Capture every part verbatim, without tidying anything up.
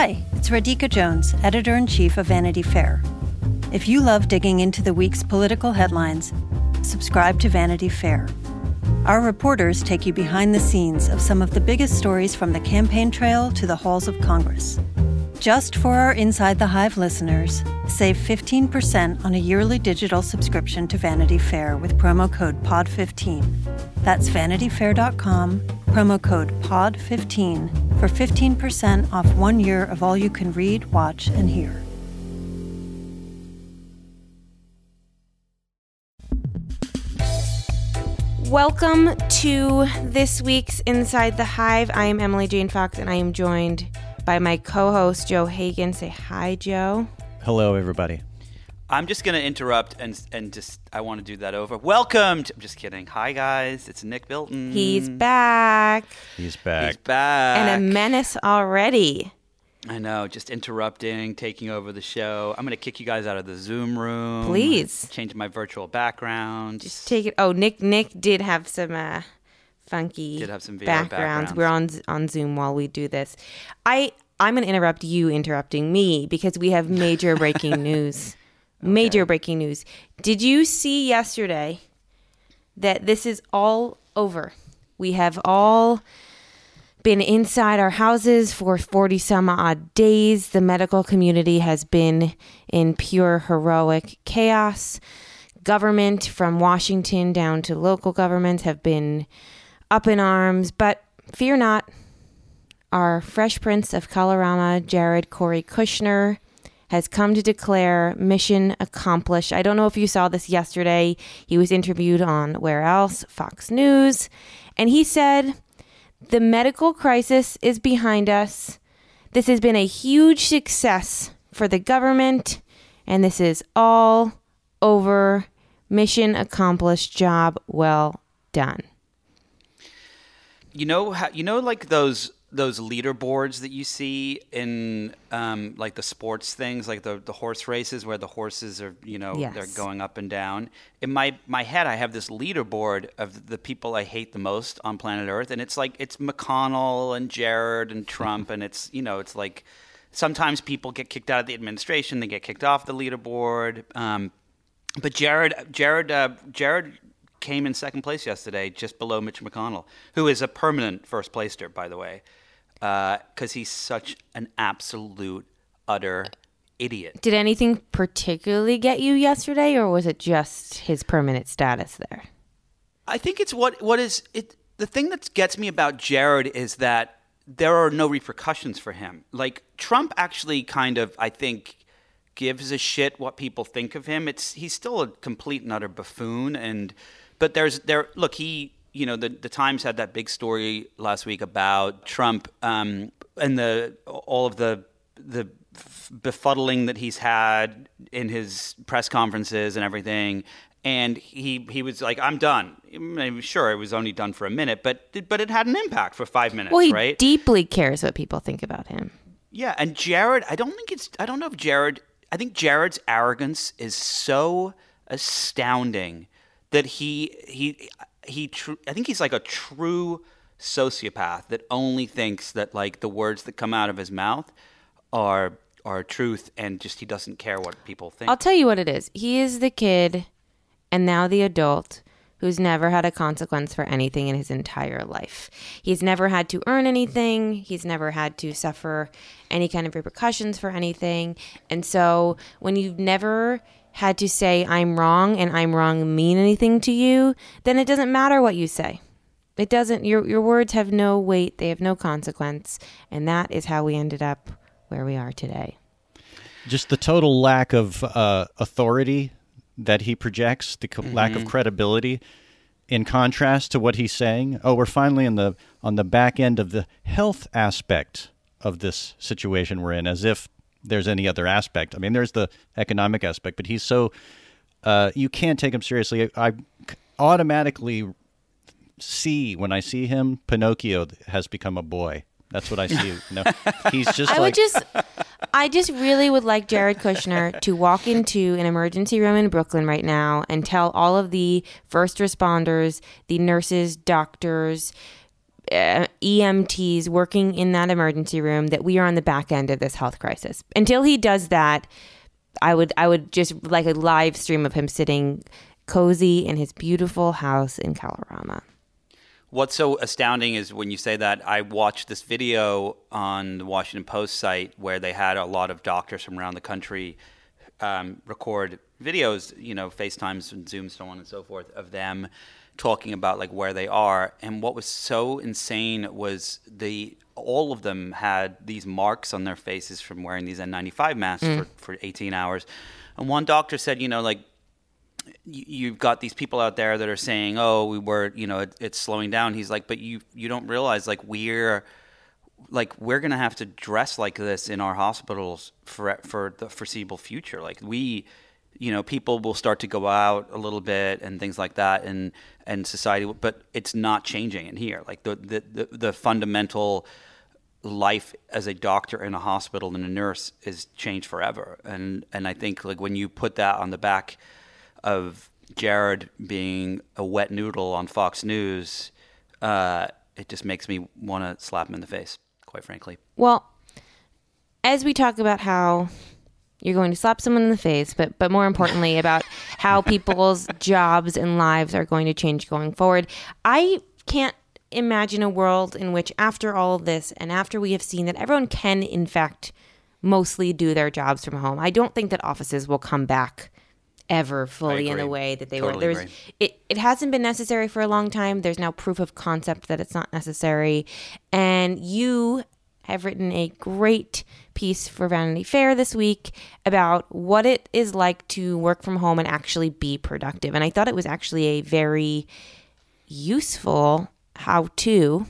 Hi, it's Radhika Jones, Editor-in-Chief of Vanity Fair. If you love digging into the week's political headlines, subscribe to Vanity Fair. Our reporters take you behind the scenes of some of the biggest stories from the campaign trail to the halls of Congress. Just for our Inside the Hive listeners, save fifteen percent on a yearly digital subscription to Vanity Fair with promo code P O D fifteen. That's vanity fair dot com, promo code P O D fifteen for fifteen percent off one year of all you can read, watch, and hear. Welcome to this week's Inside the Hive. I am Emily Jane Fox, and I am joined by my co-host, Joe Hagan. Say hi, Joe. Hello, everybody. I'm just going to interrupt and and just, I want to do that over. Welcome to, I'm just kidding. Hi, guys. It's Nick Bilton. He's back. He's back. He's back. And a menace already. I know, just interrupting, taking over the show. I'm going to kick you guys out of the Zoom room. Please. Change my virtual background. Just take it. Oh, Nick Nick did have some uh, funky did have some V R backgrounds. backgrounds. We're on on Zoom while we do this. I, I'm going to interrupt you interrupting me because we have major breaking news. Okay. Major breaking news. Did you see yesterday that this is all over? We have all been inside our houses for forty some odd days. The medical community has been in pure heroic chaos. Government from Washington down to local governments have been up in arms, but fear not. Our Fresh Prince of Colorama, Jared Corey Kushner, has come to declare mission accomplished. I don't know if you saw this yesterday. He was interviewed on Where Else? Fox News. And he said, the medical crisis is behind us. This has been a huge success for the government. And this is all over. Mission accomplished. Job well done. You know, how, you know, like those those leaderboards that you see in um, like the sports things, like the, the horse races where the horses are, you know, yes. they're going up and down. In my, my head, I have this leaderboard of the people I hate the most on planet Earth. And it's like, it's McConnell and Jared and Trump. And it's, you know, it's like sometimes people get kicked out of the administration. They get kicked off the leaderboard. Um, but Jared, Jared, uh, Jared came in second place yesterday, just below Mitch McConnell, who is a permanent first placer, by the way. Because uh, he's such an absolute, utter idiot. Did anything particularly get you yesterday, or was it just his permanent status there? I think it's what what is it. The thing that gets me about Jared is that there are no repercussions for him. Like Trump actually kind of, I think, gives a shit what people think of him. It's he's still a complete and utter buffoon. And but there's there. Look, he. You know, the, the Times had that big story last week about Trump um, and the all of the the befuddling that he's had in his press conferences and everything. And he he was like, I'm done. I'm sure it was only done for a minute, but but it had an impact for five minutes, well, he right? deeply cares what people think about him. Yeah, and Jared, I don't think it's, I don't know if Jared, I think Jared's arrogance is so astounding that he he. He, tr- I think he's like a true sociopath that only thinks that like the words that come out of his mouth are are truth, and just he doesn't care what people think. I'll tell you what it is. He is the kid, and now the adult, who's never had a consequence for anything in his entire life. He's never had to earn anything. He's never had to suffer any kind of repercussions for anything. And so when you've never had to say I'm wrong and I'm wrong mean anything to you, then it doesn't matter what you say. It doesn't, your your words have no weight, they have no consequence, and that is how we ended up where we are today. Just the total lack of uh, authority that he projects, the co- mm-hmm. lack of credibility, in contrast to what he's saying. Oh, we're finally in the on the back end of the health aspect of this situation we're in, as if there's any other aspect. I mean, there's the economic aspect, but he's so, uh, you can't take him seriously. I, I automatically see, when I see him, Pinocchio has become a boy. That's what I see. No, he's just I like... would just, I just really would like Jared Kushner to walk into an emergency room in Brooklyn right now and tell all of the first responders, the nurses, doctors, uh, E M Ts working in that emergency room that we are on the back end of this health crisis. Until he does that, I would I would just like a live stream of him sitting cozy in his beautiful house in Kalorama. What's so astounding is when you say that, I watched this video on the Washington Post site where they had a lot of doctors from around the country um, record videos, you know, FaceTimes and Zooms, so on and so forth, of them talking about like where they are. And what was so insane was the all of them had these marks on their faces from wearing these N ninety-five masks mm. for, for eighteen hours. And one doctor said, you know, like, you've got these people out there that are saying, oh, we were, you know, it, it's slowing down. He's like, but you you don't realize, like, we're like we're going to have to dress like this in our hospitals for for the foreseeable future. Like, we, you know, people will start to go out a little bit and things like that, and and society, but it's not changing in here. Like, the the the, the fundamental life as a doctor in a hospital and a nurse is changed forever. And and I think, like, when you put that on the back of Jared being a wet noodle on Fox News, uh, it just makes me want to slap him in the face, quite frankly. Well, as we talk about how you're going to slap someone in the face, but but more importantly about how people's jobs and lives are going to change going forward, I can't imagine a world in which, after all of this and after we have seen that everyone can, in fact, mostly do their jobs from home, I don't think that offices will come back ever fully in the way that they totally were. There's, it, it hasn't been necessary for a long time. There's now proof of concept that it's not necessary. And you have written a great piece for Vanity Fair this week about what it is like to work from home and actually be productive. And I thought it was actually a very useful how-to.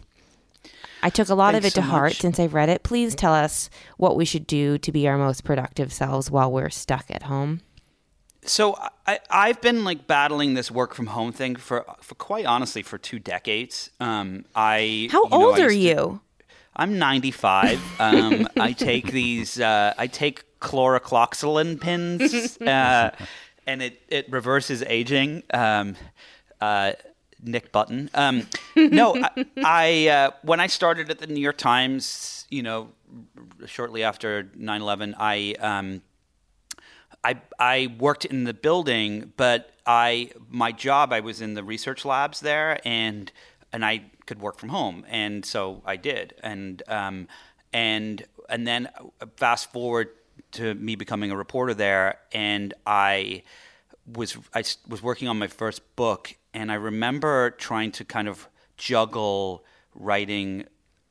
I took a lot Thanks of it so to heart much. since I've read it. Please tell us what we should do to be our most productive selves while we're stuck at home. So I, I've been like battling this work from home thing for, for quite honestly, for two decades. Um, I How you know, old I are used to- you? I'm ninety-five. Um, I take these. Uh, I take chlorocloxylin pins, uh, and it, it reverses aging. Um, uh, Nick Button. Um, no, I, I uh, when I started at the New York Times, you know, shortly after nine eleven, I. Um, I I worked in the building, but I my job I was in the research labs there, and and I could work from home, and so I did, and um and and then fast forward to me becoming a reporter there, and I was I was working on my first book, and I remember trying to kind of juggle writing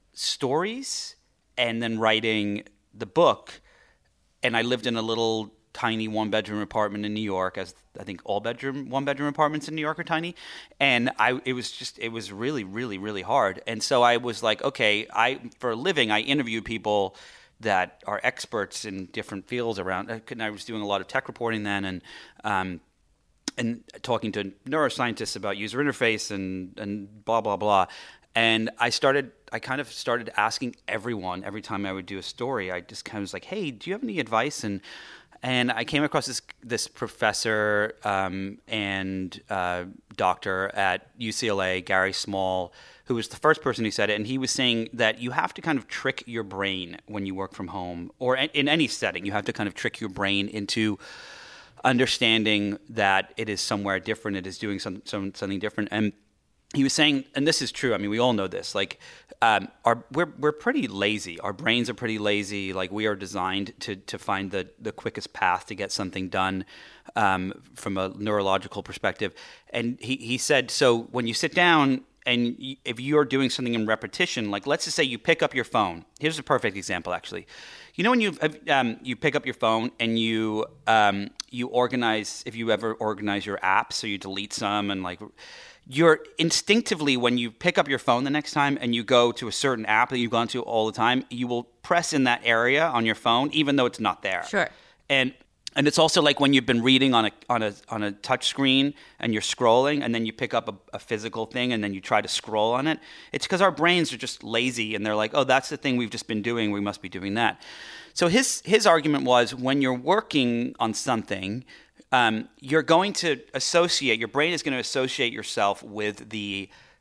stories and then writing the book, and I lived in a little tiny one-bedroom apartment in New York, as I think all bedroom one-bedroom apartments in New York are tiny, and I it was just it was really really really hard. And so I was like, okay, I for a living I interview people that are experts in different fields around. And I was doing a lot of tech reporting then, and um, and talking to neuroscientists about user interface and and blah blah blah. And I started, I kind of started asking everyone every time I would do a story. I just kind of was like, hey, do you have any advice? And And I came across this this professor um, and uh, doctor at U C L A, Gary Small, who was the first person who said it. And he was saying that you have to kind of trick your brain when you work from home, or in any setting. You have to kind of trick your brain into understanding that it is somewhere different. It is doing some, some something different. And he was saying, and this is true, I mean, we all know this, like, um, our we're we're pretty lazy. Our brains are pretty lazy. Like, we are designed to to find the, the quickest path to get something done um, from a neurological perspective. And he, he said, so when you sit down and y- if you're doing something in repetition, like let's just say you pick up your phone. Here's a perfect example, actually. You know when you um, you pick up your phone and you um, you organize, if you ever organize your apps, so you delete some and like... You're instinctively, when you pick up your phone the next time and you go to a certain app that you've gone to all the time, you will press in that area on your phone, even though it's not there. Sure. And and it's also like when you've been reading on a on a on a touch screen and you're scrolling, and then you pick up a, a physical thing and then you try to scroll on it. It's because our brains are just lazy and they're like, oh, that's the thing we've just been doing. We must be doing that. So his his argument was, when you're working on something, Um, you're going to associate, your brain is going to associate yourself with the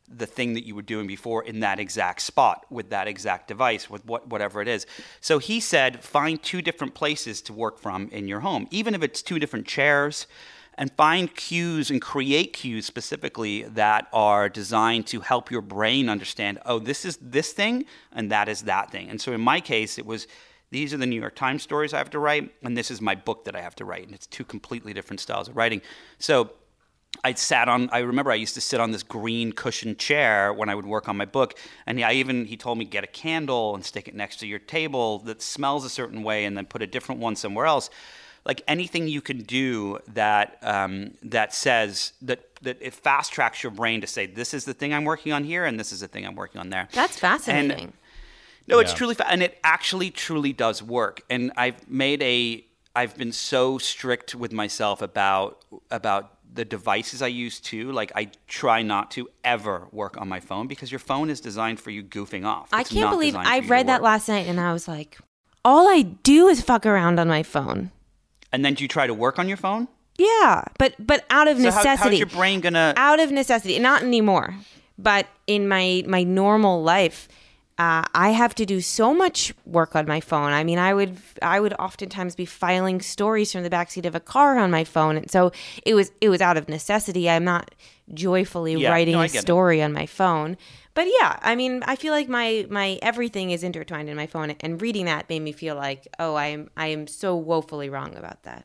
the thing that you were doing before in that exact spot with that exact device, with what, whatever it is. So he said, find two different places to work from in your home, even if it's two different chairs, and find cues and create cues specifically that are designed to help your brain understand, oh, this is this thing and that is that thing. And so in my case, it was, these are the New York Times stories I have to write, and this is my book that I have to write. And it's two completely different styles of writing. So I sat on, I remember I used to sit on this green cushioned chair when I would work on my book. And I even, he told me, get a candle and stick it next to your table that smells a certain way and then put a different one somewhere else. Like anything you can do that um, that says, that, that it fast tracks your brain to say, this is the thing I'm working on here and this is the thing I'm working on there. That's fascinating. And, no, it's Yeah. truly, fa- and it actually truly does work. And I've made a, I've been so strict with myself about about the devices I use too. Like I try not to ever work on my phone because your phone is designed for you goofing off. I It's can't not believe designed for I you to read that work. last night and I was like, all I do is fuck around on my phone. And then do you try to work on your phone? Yeah, but but out of So how, necessity. how's your brain gonna? Out of necessity, not anymore. But in my my normal life, uh, I have to do so much work on my phone. I mean, I would I would oftentimes be filing stories from the backseat of a car on my phone, and so it was it was out of necessity. I'm not joyfully Yeah, writing no, I a get it. story on my phone. But yeah, I mean, I feel like my my everything is intertwined in my phone, and reading that made me feel like, oh, I am I am so woefully wrong about that.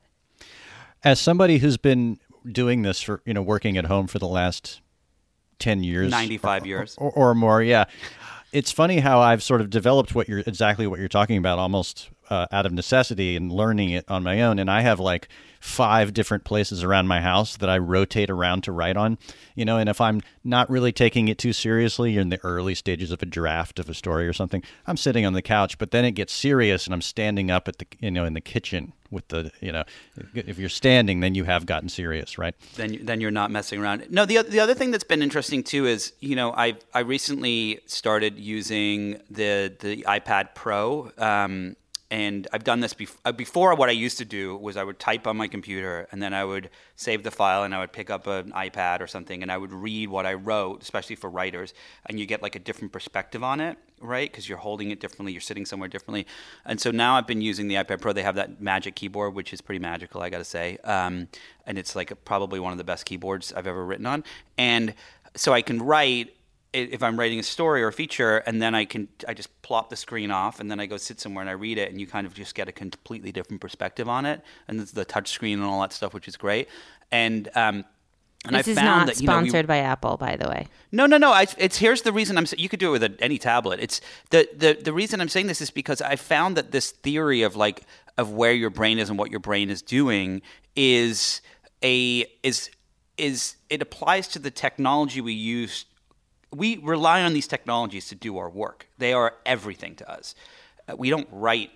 As somebody who's been doing this for, you know, working at home for the last ten years, ninety-five or, years. or, or more, yeah. It's funny how I've sort of developed what you're exactly what you're talking about, almost uh, out of necessity and learning it on my own. And I have like five different places around my house that I rotate around to write on, you know. And if I'm not really taking it too seriously, you're in the early stages of a draft of a story or something, I'm sitting on the couch. But then it gets serious, and I'm standing up at the, you know, in the kitchen with the, you know, if you're standing, then you have gotten serious, right? Then, you- then you're not messing around. No, the the other thing that's been interesting too is, you know, I I recently started using the the iPad Pro, um, and I've done this bef- uh, before. What I used to do was I would type on my computer, and then I would save the file, and I would pick up an iPad or something, and I would read what I wrote, especially for writers, and you get like a different perspective on it, right? Because you're holding it differently, you're sitting somewhere differently. And so now I've been using the iPad Pro. They have that Magic Keyboard, which is pretty magical, I got to say. Um, and it's like probably one of the best keyboards I've ever written on. And so I can write i- if I'm writing a story or a feature, and then I can I just plop the screen off, and then I go sit somewhere and I read it, and you kind of just get a completely different perspective on it. And it's the touch screen and all that stuff, which is great. And um, and This I is found not that, you know, we- sponsored by Apple, by the way. no, no, no. I, it's here's the reason I'm. sa- You could do it with a, any tablet. It's the, the the reason I'm saying this is because I found that this theory of like of where your brain is and what your brain is doing is a is is it applies to the technology we use. We rely on these technologies to do our work. They are everything to us. Uh, we don't write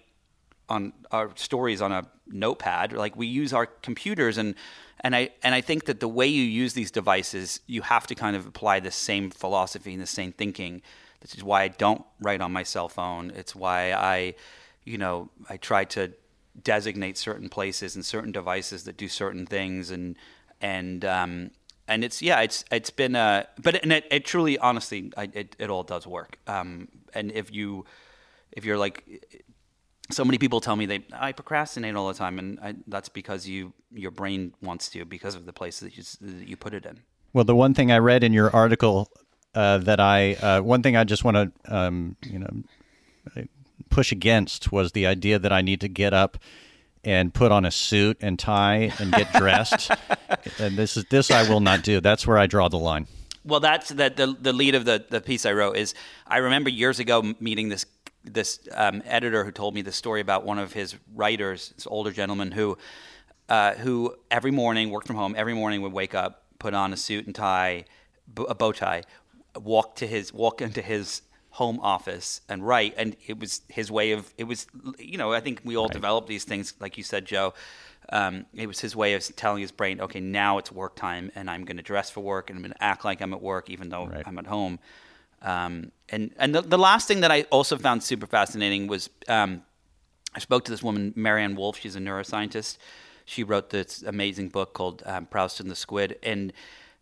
on our stories on a notepad. Like we use our computers, and and I and I think that the way you use these devices, you have to kind of apply the same philosophy and the same thinking. This is why I don't write on my cell phone. It's why I, you know, I try to designate certain places and certain devices that do certain things, and and um, and it's yeah, it's it's been uh, but and it, it truly, honestly, I, it it all does work. Um, and if you if you're like. So many people tell me they I procrastinate all the time, and I, that's because you your brain wants to, because of the place that you, that you put it in. Well, the one thing I read in your article uh, that I, uh, one thing I just want to, um, you know, push against was the idea that I need to get up and put on a suit and tie and get dressed. And this is this I will not do. That's where I draw the line. Well, that's the the, the lead of the, the piece I wrote is I remember years ago meeting this this um, editor who told me the story about one of his writers, this older gentleman who uh, who every morning worked from home. Every morning would wake up, put on a suit and tie, a bow tie, walk to his walk into his home office and write. And it was his way of it was you know I think we all right. develop these things, like you said, Joe. Um, it was his way of telling his brain, okay, now it's work time, and I'm going to dress for work, and I'm going to act like I'm at work, even though right. I'm at home. Um, and and the, the last thing that I also found super fascinating was um, I spoke to this woman, Marianne Wolf. She's a neuroscientist. She wrote this amazing book called um, Proust and the Squid. And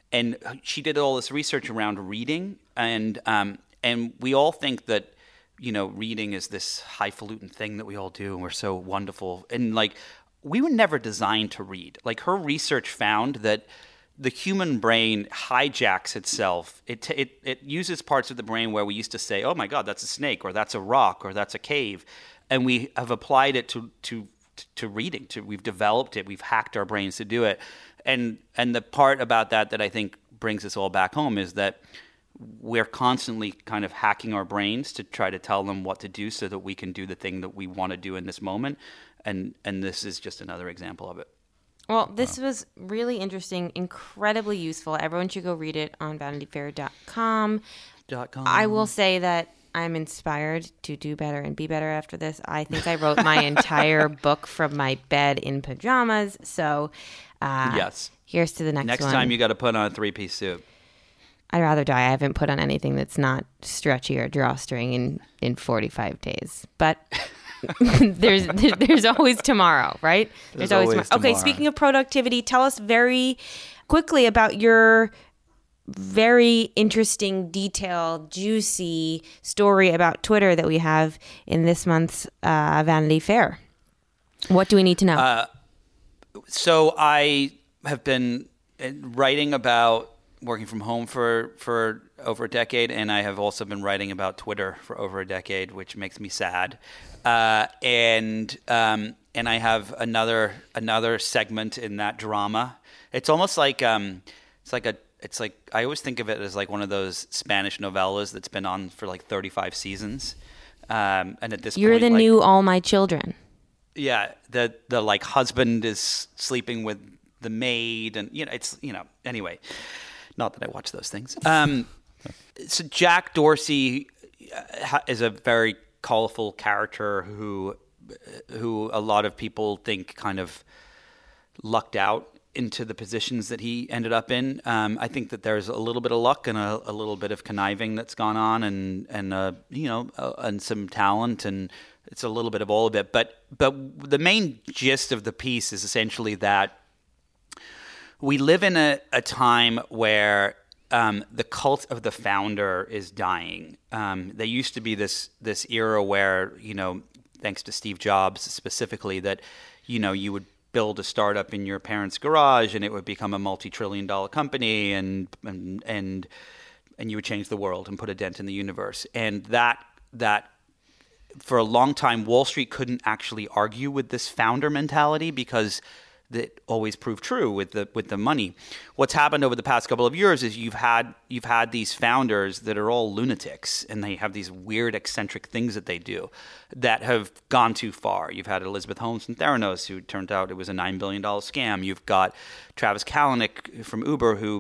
and she did all this research around reading, and um, and we all think that, you know, reading is this highfalutin thing that we all do, and we're so wonderful. And like, we were never designed to read. Like, her research found that the human brain hijacks itself. It, it it uses parts of the brain where we used to say, "Oh my God, that's a snake," or "That's a rock," or "That's a cave," and we have applied it to to to reading. To we've developed it. We've hacked our brains to do it. And and the part about that that I think brings us all back home is that we're constantly kind of hacking our brains to try to tell them what to do so that we can do the thing that we want to do in this moment. And and this is just another example of it. Well, this was really interesting, incredibly useful. Everyone should go read it on vanity fair dot com. Dot com. I will say that I'm inspired to do better and be better after this. I think I wrote my entire book from my bed in pajamas. So uh, yes. Here's to the next, next one. Next time you got to put on a three-piece suit. I'd rather die. I haven't put on anything that's not stretchy or drawstring in, in forty-five days. But... there's, there's there's always tomorrow, right? There's, there's always, always tomorrow. Okay, speaking of productivity, tell us very quickly about your very interesting, detailed, juicy story about Twitter that we have in this month's uh, Vanity Fair. What do we need to know? Uh, so I have been writing about working from home for, for over a decade, and I have also been writing about Twitter for over a decade, which makes me sad. Uh, and um, and I have another another segment in that drama. It's almost like um, it's like a it's like I always think of it as like one of those Spanish novellas that's been on for like thirty-five seasons. Um, and at this You're point, the like, new All My Children. Yeah, the the like husband is sleeping with the maid, and you know it's you know anyway. Not that I watch those things. Um, so Jack Dorsey is a very colorful character who who a lot of people think kind of lucked out into the positions that he ended up in. Um, I think that there's a little bit of luck and a, a little bit of conniving that's gone on, and and uh, you know uh, and some talent, and it's a little bit of all of it. But but the main gist of the piece is essentially that we live in a, a time where um, the cult of the founder is dying. Um, there used to be this this era where, you know, thanks to Steve Jobs specifically, that, you know, you would build a startup in your parents' garage and it would become a multi-trillion dollar company, and and and and you would change the world and put a dent in the universe. And that that for a long time, Wall Street couldn't actually argue with this founder mentality because that always proved true with the with the money. What's happened over the past couple of years is you've had you've had these founders that are all lunatics, and they have these weird eccentric things that they do that have gone too far. You've had Elizabeth Holmes from Theranos, who turned out it was a nine billion dollars scam. You've got Travis Kalanick from Uber, who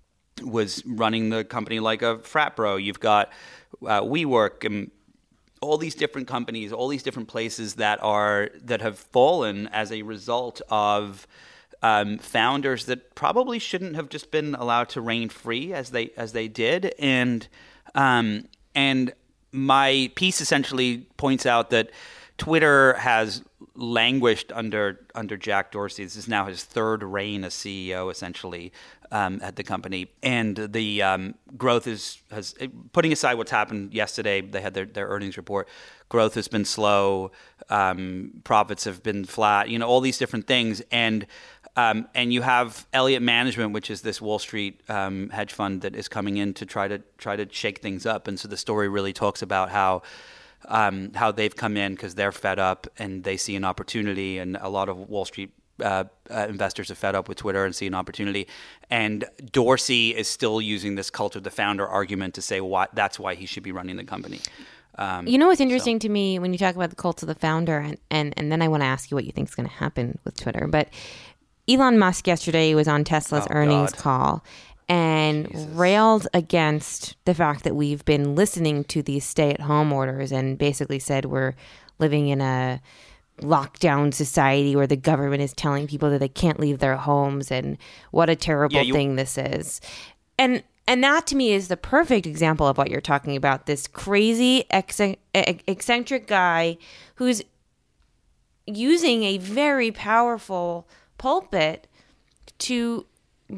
was running the company like a frat bro. You've got uh, WeWork and all these different companies, all these different places that are that have fallen as a result of um, founders that probably shouldn't have just been allowed to reign free as they as they did. And um, and my piece essentially points out that Twitter has languished under under Jack Dorsey. This is now his third reign as C E O, essentially, um, at the company, and the um, growth is has putting aside what's happened yesterday. They had their, their earnings report. Growth has been slow. Um, profits have been flat. You know, all these different things, and um, and you have Elliott Management, which is this Wall Street um, hedge fund that is coming in to try to try to shake things up. And so the story really talks about how. Um, how they've come in because they're fed up and they see an opportunity, and a lot of Wall Street uh, uh, investors are fed up with Twitter and see an opportunity. And Dorsey is still using this cult of the founder argument to say why that's why he should be running the company. Um, you know what's interesting so. to me when you talk about the cult of the founder, and, and, and then I want to ask you what you think is going to happen with Twitter. But Elon Musk yesterday was on Tesla's oh, earnings God. call and Jesus. railed against the fact that we've been listening to these stay-at-home orders, and basically said we're living in a lockdown society where the government is telling people that they can't leave their homes, and what a terrible yeah, you- thing this is. And and that to me is the perfect example of what you're talking about, this crazy ex- eccentric guy who's using a very powerful pulpit to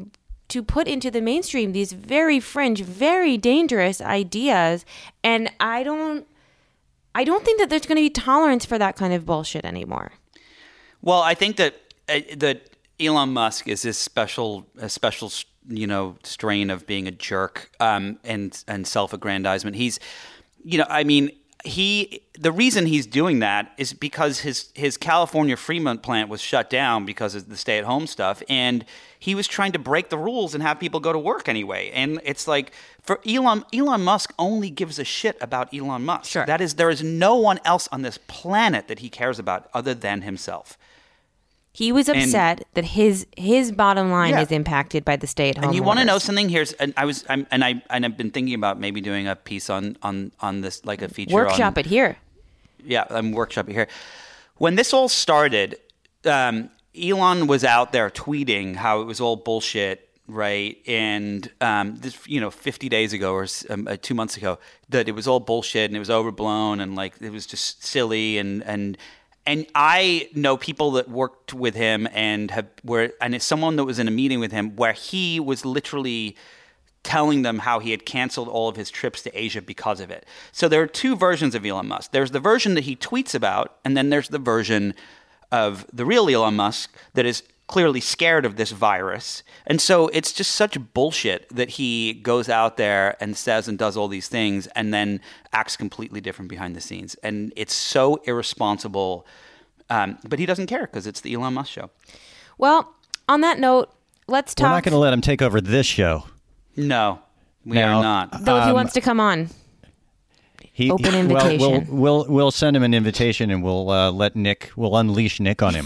to put into the mainstream these very fringe, very dangerous ideas. And I don't I don't think that there's going to be tolerance for that kind of bullshit anymore. Well, I think that uh, that Elon Musk is this special a special you know strain of being a jerk um, and and self-aggrandizement. He's you know I mean he the reason he's doing that is because his his California Fremont plant was shut down because of the stay-at-home stuff, and he was trying to break the rules and have people go to work anyway. And it's like for Elon Elon Musk only gives a shit about Elon Musk. Sure. That is, there is no one else on this planet that he cares about other than himself. He was upset and, that his his bottom line yeah. is impacted by the stay-at-home. And you want to orders. know something? Here's and I was I'm, and I and I've been thinking about maybe doing a piece on on on this, like a feature workshop on, it here. Yeah, I'm workshop it here. When this all started, um, Elon was out there tweeting how it was all bullshit, right? And um, this, you know, fifty days ago or um, uh, two months ago, that it was all bullshit and it was overblown and like it was just silly and and. And I know people that worked with him and have were, and it's someone that was in a meeting with him where he was literally telling them how he had canceled all of his trips to Asia because of it. So there are two versions of Elon Musk. There's the version that he tweets about, and then there's the version of the real Elon Musk that is clearly scared of this virus. And so it's just such bullshit that he goes out there and says and does all these things and then acts completely different behind the scenes. And it's so irresponsible. Um, but he doesn't care because it's the Elon Musk show. Well, on that note, let's talk. We're not going to let him take over this show. No, we now, are not. Though if he um, wants to come on. He, Open he- invitation. Well, we'll, we'll we'll send him an invitation and we'll uh, let Nick, we'll unleash Nick on him.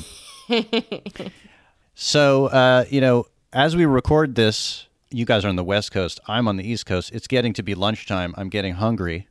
So, uh, you know, as we record this, you guys are on the West Coast. I'm on the East Coast. It's getting to be lunchtime. I'm getting hungry.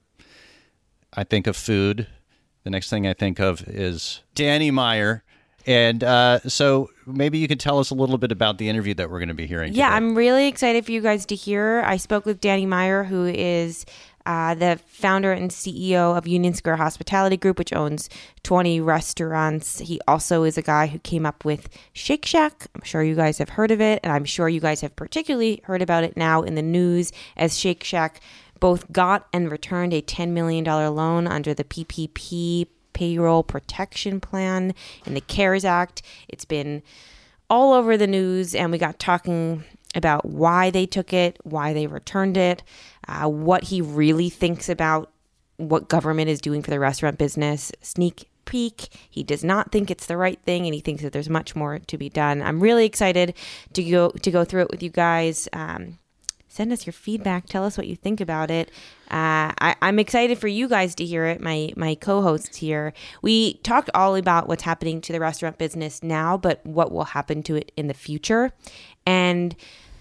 I think of food. The next thing I think of is Danny Meyer. And uh, so maybe you could tell us a little bit about the interview that we're going to be hearing Yeah, today. I'm really excited for you guys to hear. I spoke with Danny Meyer, who is uh, the founder and C E O of Union Square Hospitality Group, which owns twenty restaurants. He also is a guy who came up with Shake Shack. I'm sure you guys have heard of it, and I'm sure you guys have particularly heard about it now in the news as Shake Shack both got and returned a ten million dollars loan under the P P P Payroll Protection Plan in the CARES Act. It's been all over the news, and we got talking about why they took it, why they returned it, uh, what he really thinks about what government is doing for the restaurant business. Sneak peek, he does not think it's the right thing, and he thinks that there's much more to be done. I'm really excited to go to go through it with you guys. Um, send us your feedback. Tell us what you think about it. Uh, I, I'm excited for you guys to hear it, my my co-hosts here. We talked all about what's happening to the restaurant business now, but what will happen to it in the future. And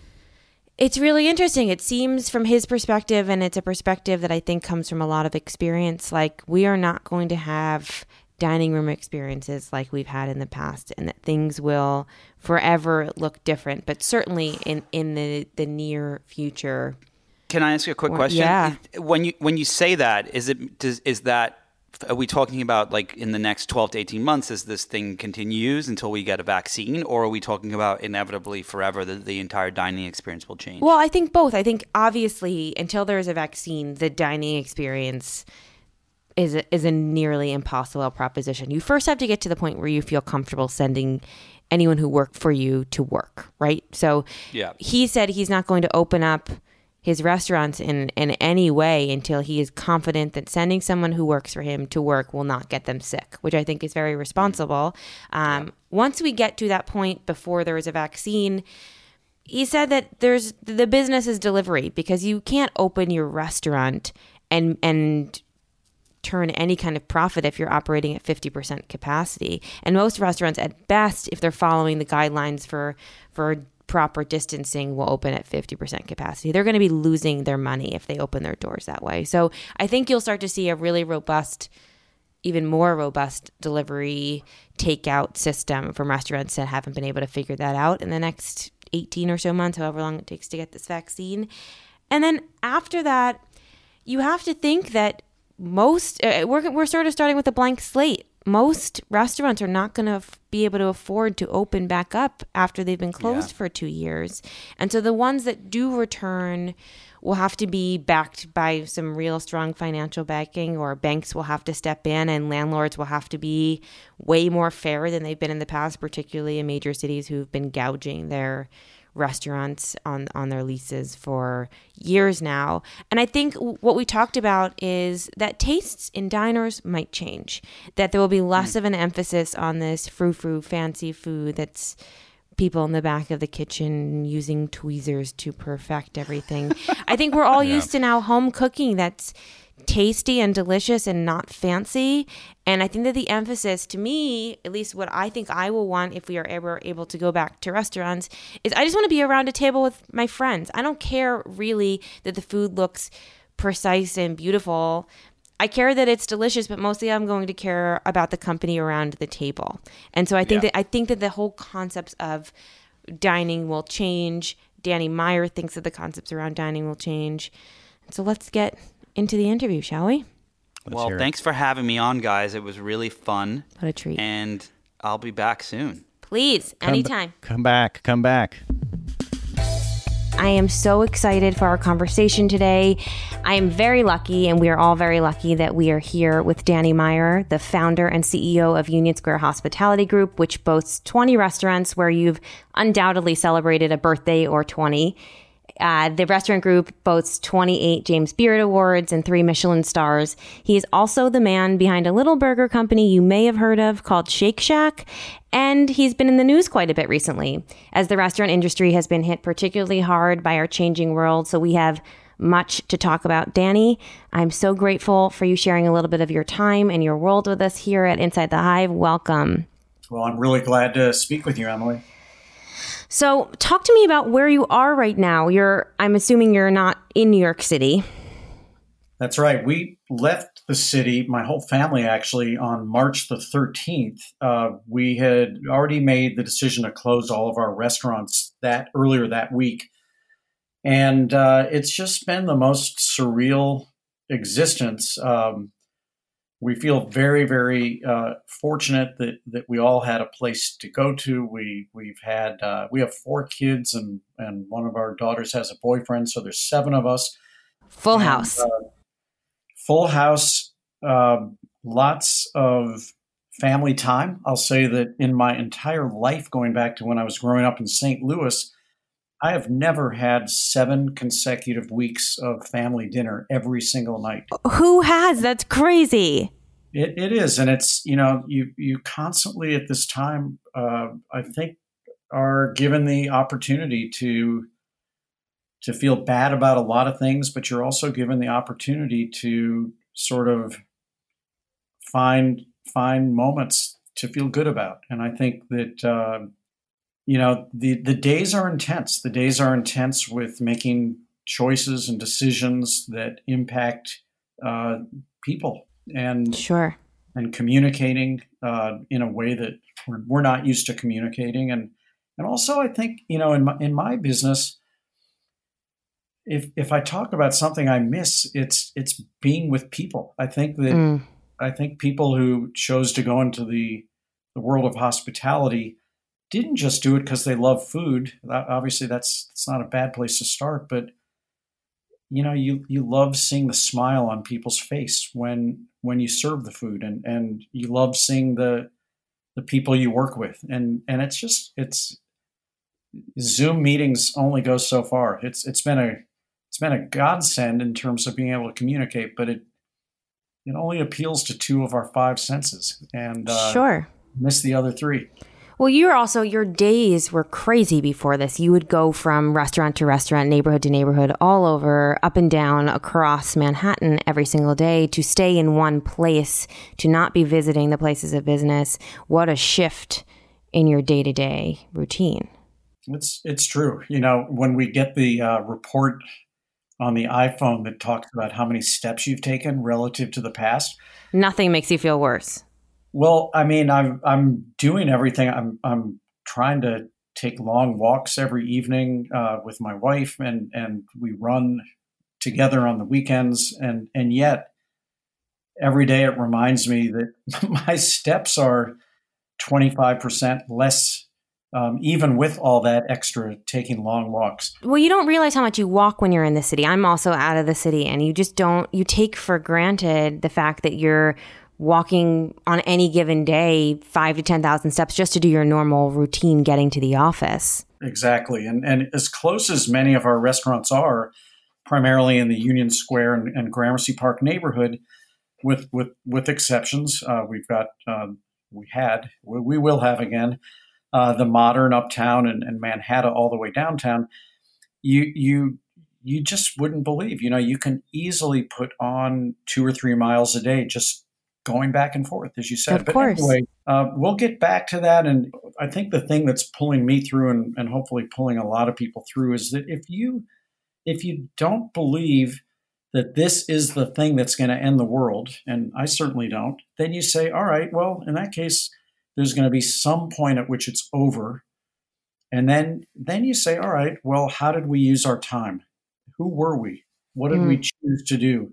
it's really interesting. It seems from his perspective, and it's a perspective that I think comes from a lot of experience, like we are not going to have dining room experiences like we've had in the past, and that things will forever look different, but certainly in, in the, the near future. Can I ask you a quick Well, question? yeah. When you when you say that, is it does, is that are we talking about like in the next twelve to eighteen months as this thing continues until we get a vaccine, or are we talking about inevitably forever that the entire dining experience will change? Well, I think both. I think obviously until there is a vaccine, the dining experience is a, is a nearly impossible proposition. You first have to get to the point where you feel comfortable sending anyone who worked for you to work, right? So Yeah. he said he's not going to open up his restaurants in, in any way until he is confident that sending someone who works for him to work will not get them sick, which I think is very responsible. Um, yeah. Once we get to that point before there is a vaccine, he said that there's the business is delivery, because you can't open your restaurant and and turn any kind of profit if you're operating at fifty percent capacity. And most restaurants, at best, if they're following the guidelines for for proper distancing, will open at fifty percent capacity. They're going to be losing their money if they open their doors that way. So I think you'll start to see a really robust, even more robust delivery takeout system from restaurants that haven't been able to figure that out in the next eighteen or so months, however long it takes to get this vaccine. And then after that, you have to think that most uh, we're we're sort of starting with a blank slate. most restaurants are not going to f- be able to afford to open back up after they've been closed Yeah. for two years. And so the ones that do return will have to be backed by some real strong financial backing, or banks will have to step in, and landlords will have to be way more fair than they've been in the past, particularly in major cities who've been gouging their restaurants on on their leases for years now. And I think what we talked about is that tastes in diners might change, that there will be less mm. of an emphasis on this frou-frou fancy food that's people in the back of the kitchen using tweezers to perfect everything. I think we're all yeah. used to now home cooking that's tasty and delicious and not fancy. And I think that the emphasis, to me, at least what I think I will want if we are ever able to go back to restaurants, is I just want to be around a table with my friends. I don't care really that the food looks precise and beautiful. I care that it's delicious, but mostly I'm going to care about the company around the table. And so I think yeah. that I think that the whole concepts of dining will change. Danny Meyer thinks that the concepts around dining will change. So let's get into the interview, shall we? Let's well, thanks for having me on, guys. It was really fun. What a treat. And I'll be back soon. Please, come anytime. B- come back, come back. I am so excited for our conversation today. I am very lucky, and we are all very lucky, that we are here with Danny Meyer, the founder and C E O of Union Square Hospitality Group, which boasts twenty restaurants where you've undoubtedly celebrated a birthday or twenty. Uh, the restaurant group boasts twenty-eight James Beard Awards and three Michelin stars. He is also the man behind a little burger company you may have heard of called Shake Shack. And he's been in the news quite a bit recently, as the restaurant industry has been hit particularly hard by our changing world. So we have much to talk about. Danny, I'm so grateful for you sharing a little bit of your time and your world with us here at Inside the Hive. Welcome. Well, I'm really glad to speak with you, Emily. So talk to me about where you are right now. You're, I'm assuming you're not in New York City. That's right. We left the city, my whole family actually, on March the thirteenth. Uh, we had already made the decision to close all of our restaurants that earlier that week. And uh, it's just been the most surreal existence. Um, we feel very, very uh, fortunate that, that we all had a place to go to. We, we've had, uh, we have four kids, and, and one of our daughters has a boyfriend. So there's seven of us. Full and, house. Uh, full house. Uh, lots of family time. I'll say that in my entire life, going back to when I was growing up in Saint Louis, I have never had seven consecutive weeks of family dinner every single night. Who has? That's crazy. It, it is. And it's, you know, you, you constantly at this time, uh, I think, are given the opportunity to, to feel bad about a lot of things, but you're also given the opportunity to sort of find, find moments to feel good about. And I think that, uh, you know, the, the days are intense. The days are intense with making choices and decisions that impact uh, people and sure and communicating uh, in a way that we're, we're not used to communicating. And and also, I think, you know, in my, in my business, if if I talk about something I miss, it's it's being with people. I think that mm. I think people who chose to go into the the world of hospitality didn't just do it because they love food. Obviously, that's that's not a bad place to start. But you know, you you love seeing the smile on people's face when when you serve the food, and, and you love seeing the the people you work with, and and it's just it's Zoom meetings only go so far. It's it's been a it's been a godsend in terms of being able to communicate, but it it only appeals to two of our five senses, and uh, sure miss the other three. Well, you're also, your days were crazy before this. You would go from restaurant to restaurant, neighborhood to neighborhood, all over, up and down across Manhattan every single day to stay in one place, to not be visiting the places of business. What a shift in your day-to-day routine. It's it's true. You know, when we get the uh, report on the iPhone that talks about how many steps you've taken relative to the past. Nothing makes you feel worse. Well, I mean, I'm I'm doing everything. I'm I'm trying to take long walks every evening uh, with my wife, and and we run together on the weekends. And and yet, every day it reminds me that my steps are twenty-five percent less, um, even with all that extra taking long walks. Well, you don't realize how much you walk when you're in the city. I'm also out of the city, and you just don't, you take for granted the fact that you're walking on any given day five to ten thousand steps just to do your normal routine getting to the office. Exactly. And, and as close as many of our restaurants are, primarily in the Union Square and, and Gramercy Park neighborhood, with with with exceptions, uh, we've got, um, we had, we, we will have again, uh, the Modern uptown and, and Manhattan all the way downtown. You you you just wouldn't believe, you know, you can easily put on two or three miles a day just going back and forth, as you said. Of but course. Anyway, uh, we'll get back to that. And I think the thing that's pulling me through and, and hopefully pulling a lot of people through is that if you if you don't believe that this is the thing that's going to end the world, and I certainly don't, then you say, all right, well, in that case, there's going to be some point at which it's over. And then then you say, all right, well, how did we use our time? Who were we? What did mm. we choose to do?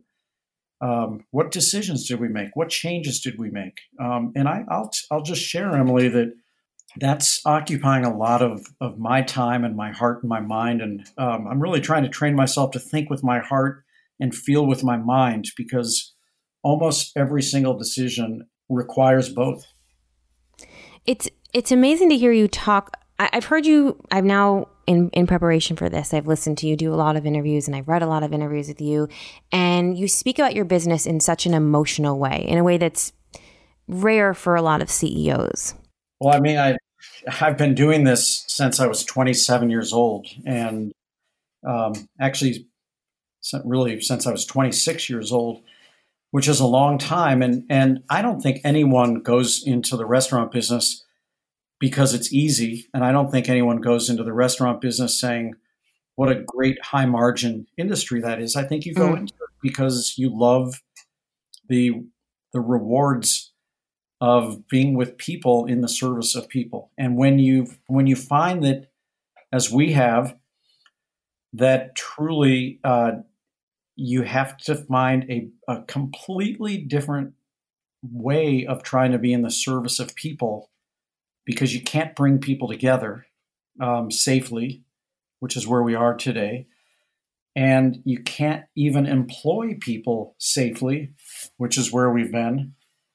Um, what decisions did we make? What changes did we make? Um, and I, I'll I'll just share, Emily, that that's occupying a lot of, of my time and my heart and my mind. And um, I'm really trying to train myself to think with my heart and feel with my mind, because almost every single decision requires both. It's it's amazing to hear you talk. I, I've heard you. I've now. In, in preparation for this, I've listened to you do a lot of interviews, and I've read a lot of interviews with you, and you speak about your business in such an emotional way, in a way that's rare for a lot of C E Os. Well, I mean, I, I've been doing this since I was twenty-seven years old, and um, actually really since I was twenty-six years old, which is a long time. And, and I don't think anyone goes into the restaurant business because it's easy. And I don't think anyone goes into the restaurant business saying, what a great high margin industry that is. I think you go mm. into it because you love the the rewards of being with people in the service of people. And when you when you find that, as we have, that truly uh, you have to find a, a completely different way of trying to be in the service of people, because you can't bring people together um, safely, which is where we are today. And you can't even employ people safely, which is where we've been.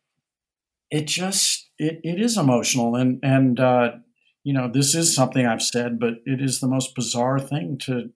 It just, it, it is emotional. And, and uh, you know, this is something I've said, but it is the most bizarre thing to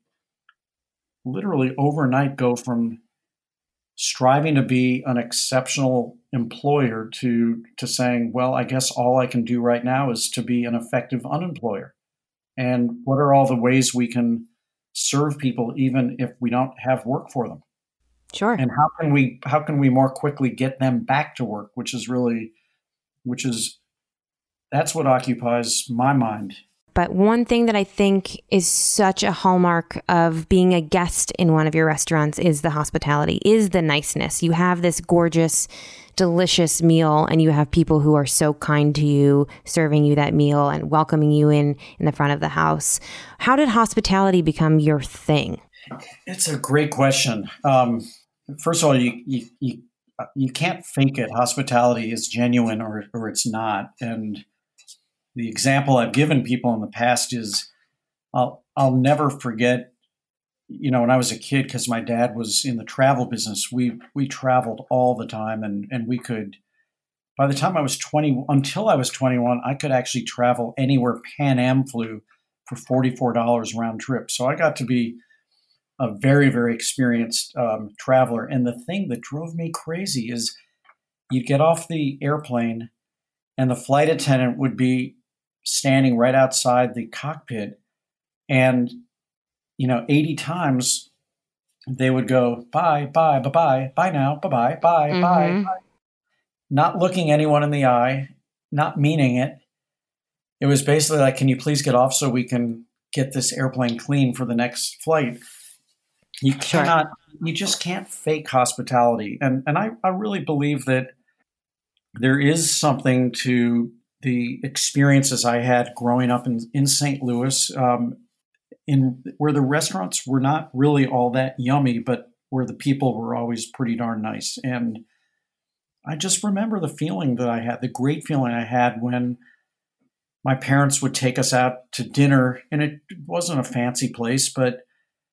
literally overnight go from striving to be an exceptional employer to to saying, well, I guess all I can do right now is to be an effective unemployer. And what are all the ways we can serve people even if we don't have work for them? Sure. And how can we how can we more quickly get them back to work, which is really, which is, that's what occupies my mind. But one thing that I think is such a hallmark of being a guest in one of your restaurants is the hospitality, is the niceness. You have this gorgeous, delicious meal, and you have people who are so kind to you, serving you that meal and welcoming you in in the front of the house. How did hospitality become your thing? It's a great question. Um, first of all, you, you you you can't fake it. Hospitality is genuine or or it's not. And the example I've given people in the past is, I'll I'll never forget, you know, when I was a kid, because my dad was in the travel business, we we traveled all the time, and and we could, by the time I was twenty, until I was twenty-one, I could actually travel anywhere Pan Am flew for forty-four dollars round trip. So I got to be a very, very experienced um, traveler. And the thing that drove me crazy is you'd get off the airplane and the flight attendant would be standing right outside the cockpit, and, you know, eighty times they would go, bye, bye, bye, bye, bye now, bye, bye, bye, mm-hmm. bye, bye, not looking anyone in the eye, not meaning it. It was basically like, can you please get off so we can get this airplane clean for the next flight? You cannot, sure. you just can't fake hospitality. And, and I, I really believe that there is something to the experiences I had growing up in, in Saint Louis, um, in where the restaurants were not really all that yummy, but where the people were always pretty darn nice. And I just remember the feeling that I had, the great feeling I had when my parents would take us out to dinner, and it wasn't a fancy place, but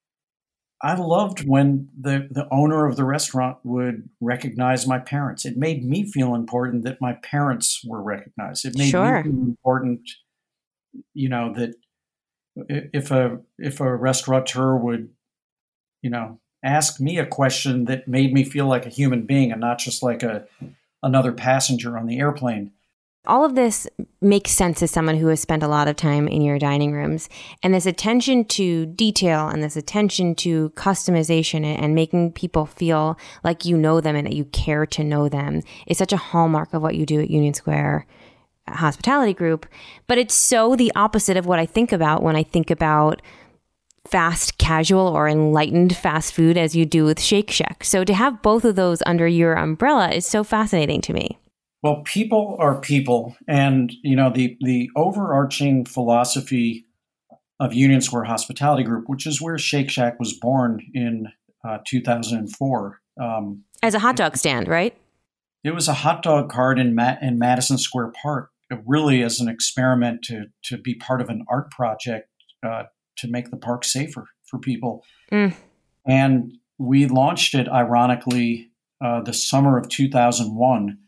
I loved when the, the owner of the restaurant would recognize my parents. It made me feel important that my parents were recognized. It made Sure. me feel important, you know, that if a if a restaurateur would, you know, ask me a question that made me feel like a human being and not just like a another passenger on the airplane. All of this makes sense as someone who has spent a lot of time in your dining rooms. And this attention to detail and this attention to customization and making people feel like you know them and that you care to know them is such a hallmark of what you do at Union Square Hospitality Group. But it's so the opposite of what I think about when I think about fast casual or enlightened fast food as you do with Shake Shack. So to have both of those under your umbrella is so fascinating to me. Well, people are people, and you know the the overarching philosophy of Union Square Hospitality Group, which is where Shake Shack was born in uh, two thousand four, um, as a hot dog stand, right? It was a hot dog cart in Ma- in Madison Square Park, really as an experiment to to be part of an art project uh, to make the park safer for people, mm. and we launched it ironically uh, the summer of two thousand one.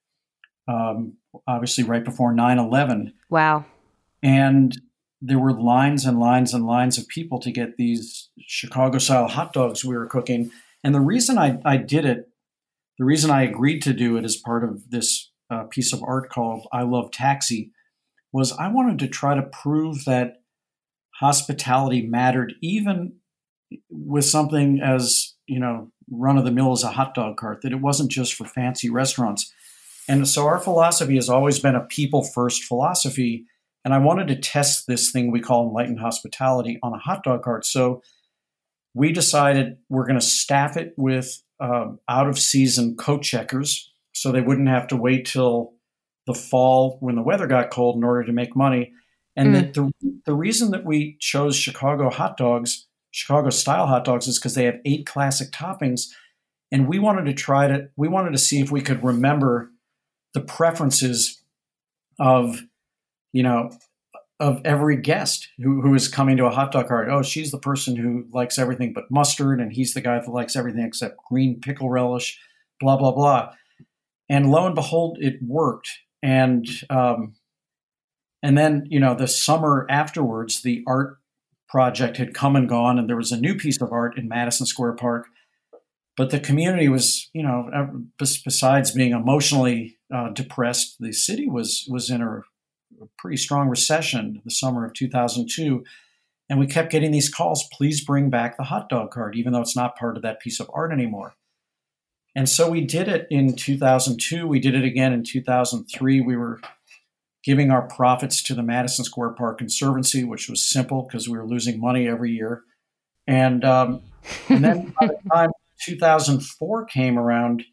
Um, obviously right before nine eleven. Wow. And there were lines and lines and lines of people to get these Chicago-style hot dogs we were cooking. And the reason I, I did it, the reason I agreed to do it as part of this uh, piece of art called I Love Taxi was I wanted to try to prove that hospitality mattered even with something as, you know, run-of-the-mill as a hot dog cart, that it wasn't just for fancy restaurants. And so our philosophy has always been a people-first philosophy, and I wanted to test this thing we call enlightened hospitality on a hot dog cart. So we decided we're going to staff it with um, out-of-season coat checkers so they wouldn't have to wait till the fall when the weather got cold in order to make money. And mm. that the, the reason that we chose Chicago hot dogs, Chicago-style hot dogs, is because they have eight classic toppings, and we wanted to try to, we wanted to see if we could remember the preferences of, you know, of every guest who, who is coming to a hot dog cart. Oh, she's the person who likes everything but mustard, and he's the guy that likes everything except green pickle relish, blah, blah, blah. And lo and behold, it worked. And um, and then, you know, the summer afterwards, the art project had come and gone, and there was a new piece of art in Madison Square Park. But the community was, you know, besides being emotionally uh, depressed, the city was was in a, a pretty strong recession the summer of two thousand two. And we kept getting these calls, please bring back the hot dog cart, even though it's not part of that piece of art anymore. And so we did it in two thousand two. We did it again in two thousand three. We were giving our profits to the Madison Square Park Conservancy, which was simple because we were losing money every year. And, um, and then by the time two thousand four came around,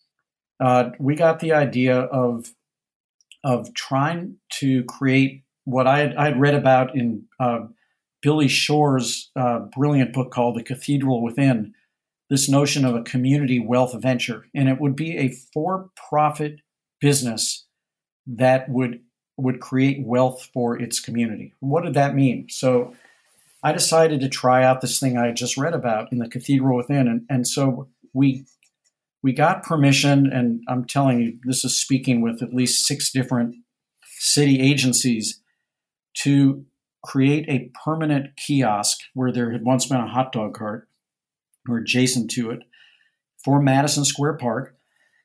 uh, we got the idea of of trying to create what I had, I had read about in uh, Billy Shore's uh, brilliant book called The Cathedral Within, this notion of a community wealth venture. And it would be a for-profit business that would would create wealth for its community. What did that mean? So I decided to try out this thing I had just read about in The Cathedral Within. And, and so we we got permission, and I'm telling you, this is speaking with at least six different city agencies, to create a permanent kiosk where there had once been a hot dog cart or adjacent to it for Madison Square Park.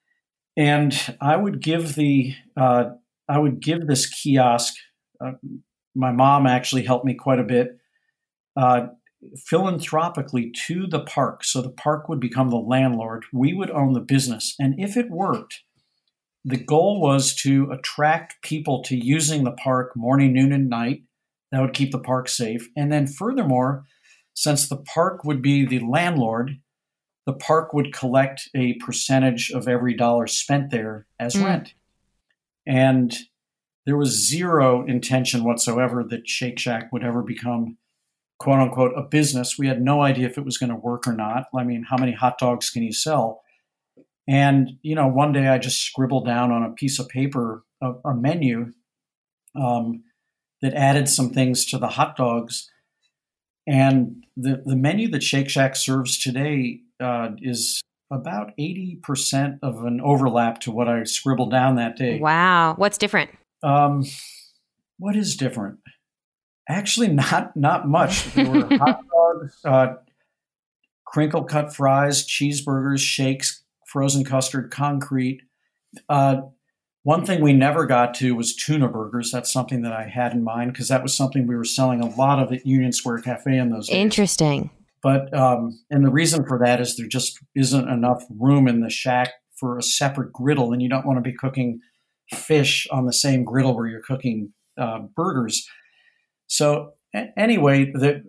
And I would give the uh, I would give this kiosk. Uh, my mom actually helped me quite a bit. Uh, philanthropically to the park. So the park would become the landlord. We would own the business. And if it worked, the goal was to attract people to using the park morning, noon, and night. That would keep the park safe. And then furthermore, since the park would be the landlord, the park would collect a percentage of every dollar spent there as mm. rent. And there was zero intention whatsoever that Shake Shack would ever become, quote unquote, a business. We had no idea if it was going to work or not. I mean, how many hot dogs can you sell? And, you know, one day I just scribbled down on a piece of paper a, a menu um, that added some things to the hot dogs. And the, the menu that Shake Shack serves today uh, is about eighty percent of an overlap to what I scribbled down that day. Wow. What's different? Um, what is different? Actually, not not much. There were hot dogs, uh, crinkle cut fries, cheeseburgers, shakes, frozen custard, concrete. Uh, one thing we never got to was tuna burgers. That's something that I had in mind because that was something we were selling a lot of at Union Square Cafe in those days. Interesting. But, um, and the reason for that is there just isn't enough room in the shack for a separate griddle, and you don't want to be cooking fish on the same griddle where you're cooking uh, burgers. So a- anyway, the,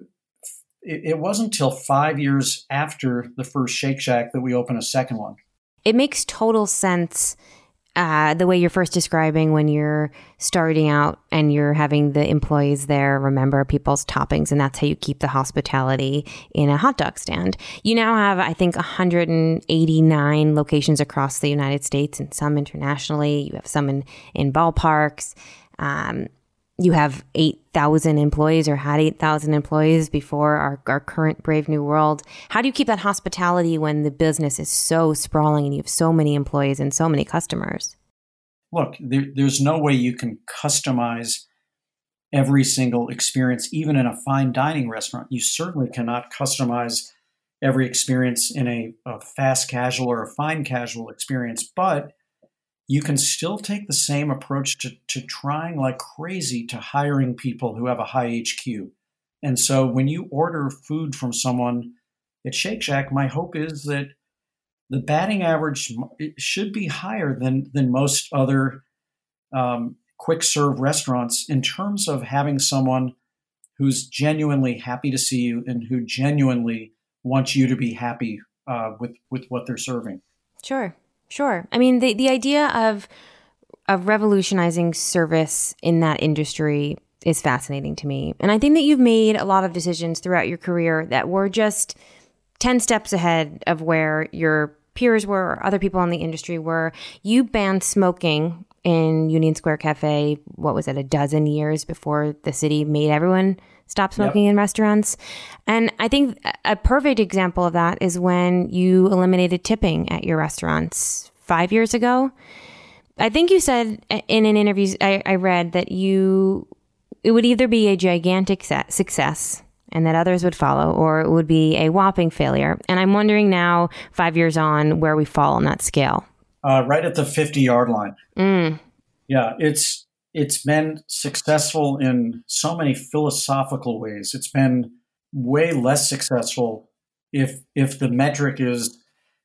it, it wasn't until five years after the first Shake Shack that we opened a second one. It makes total sense uh, the way you're first describing when you're starting out and you're having the employees there remember people's toppings, and that's how you keep the hospitality in a hot dog stand. You now have, I think, one hundred eighty-nine locations across the United States and some internationally. You have some in, in ballparks. Um, you have eight thousand employees or had eight thousand employees before our, our current Brave New World. How do you keep that hospitality when the business is so sprawling and you have so many employees and so many customers? Look, there, there's no way you can customize every single experience, even in a fine dining restaurant. You certainly cannot customize every experience in a, a fast casual or a fine casual experience, but you can still take the same approach to, to trying like crazy to hiring people who have a high H Q. And so when you order food from someone at Shake Shack, my hope is that the batting average should be higher than, than most other um, quick serve restaurants in terms of having someone who's genuinely happy to see you and who genuinely wants you to be happy uh, with, with what they're serving. Sure. Sure. I mean, the, the idea of of revolutionizing service in that industry is fascinating to me. And I think that you've made a lot of decisions throughout your career that were just ten steps ahead of where your peers were or other people in the industry were. You banned smoking in Union Square Cafe, what was it, a dozen years before the city made everyone stop smoking yep. in restaurants. And I think a perfect example of that is when you eliminated tipping at your restaurants five years ago. I think you said in an interview I, I read that you it would either be a gigantic success and that others would follow, or it would be a whopping failure. And I'm wondering now, five years on, where we fall on that scale. Uh, right at the fifty-yard line. Mm. Yeah, it's it's been successful in so many philosophical ways. It's been way less successful if if the metric is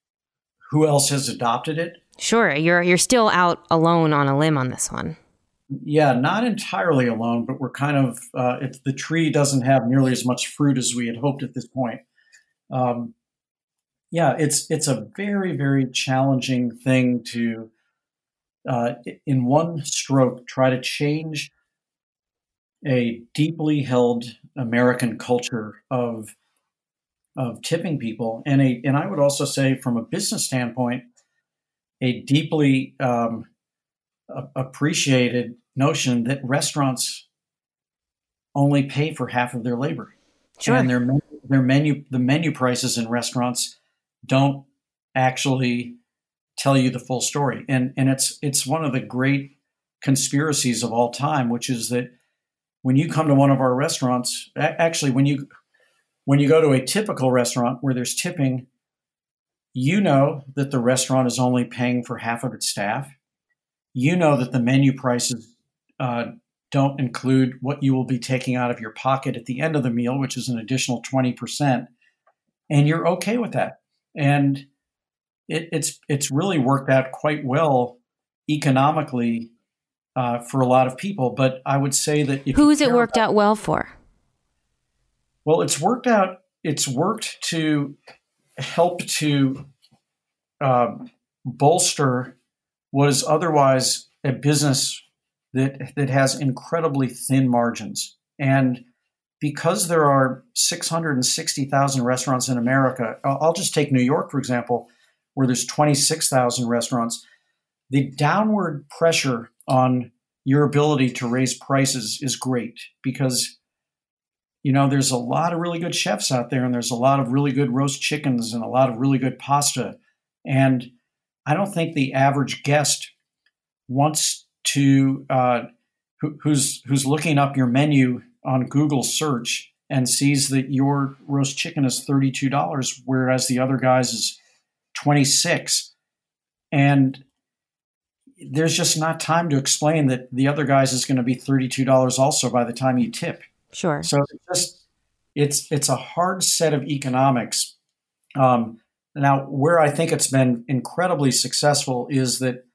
who else has adopted it. Sure, you're you're still out alone on a limb on this one. Yeah, not entirely alone, but we're kind of uh, it's, the tree doesn't have nearly as much fruit as we had hoped at this point. Um, yeah, it's it's a very very challenging thing to. Uh, in one stroke, try to change a deeply held American culture of of tipping people, and a and I would also say, from a business standpoint, a deeply um, a- appreciated notion that restaurants only pay for half of their labor, sure. and their menu, their menu the menu prices in restaurants don't actually tell you the full story. And and it's it's one of the great conspiracies of all time, which is that when you come to one of our restaurants, actually when you when you go to a typical restaurant where there's tipping, you know that the restaurant is only paying for half of its staff. You know that the menu prices uh, don't include what you will be taking out of your pocket at the end of the meal, which is an additional twenty percent. And you're okay with that. And It, it's it's really worked out quite well economically uh, for a lot of people. But I would say that if who's it worked about, out well for? Well, it's worked out. It's worked to help to uh, bolster what is otherwise a business that that has incredibly thin margins. And because there are six hundred sixty thousand restaurants in America, I'll just take New York, for example, where there's twenty-six thousand restaurants, the downward pressure on your ability to raise prices is great because, you know, there's a lot of really good chefs out there and there's a lot of really good roast chickens and a lot of really good pasta. And I don't think the average guest wants to, uh, who, who's, who's looking up your menu on Google search and sees that your roast chicken is thirty-two dollars, whereas the other guy's is twenty-six. And there's just not time to explain that the other guy's is going to be thirty-two dollars also by the time you tip. Sure. So it's just, it's, it's a hard set of economics. Um, now, where I think it's been incredibly successful is that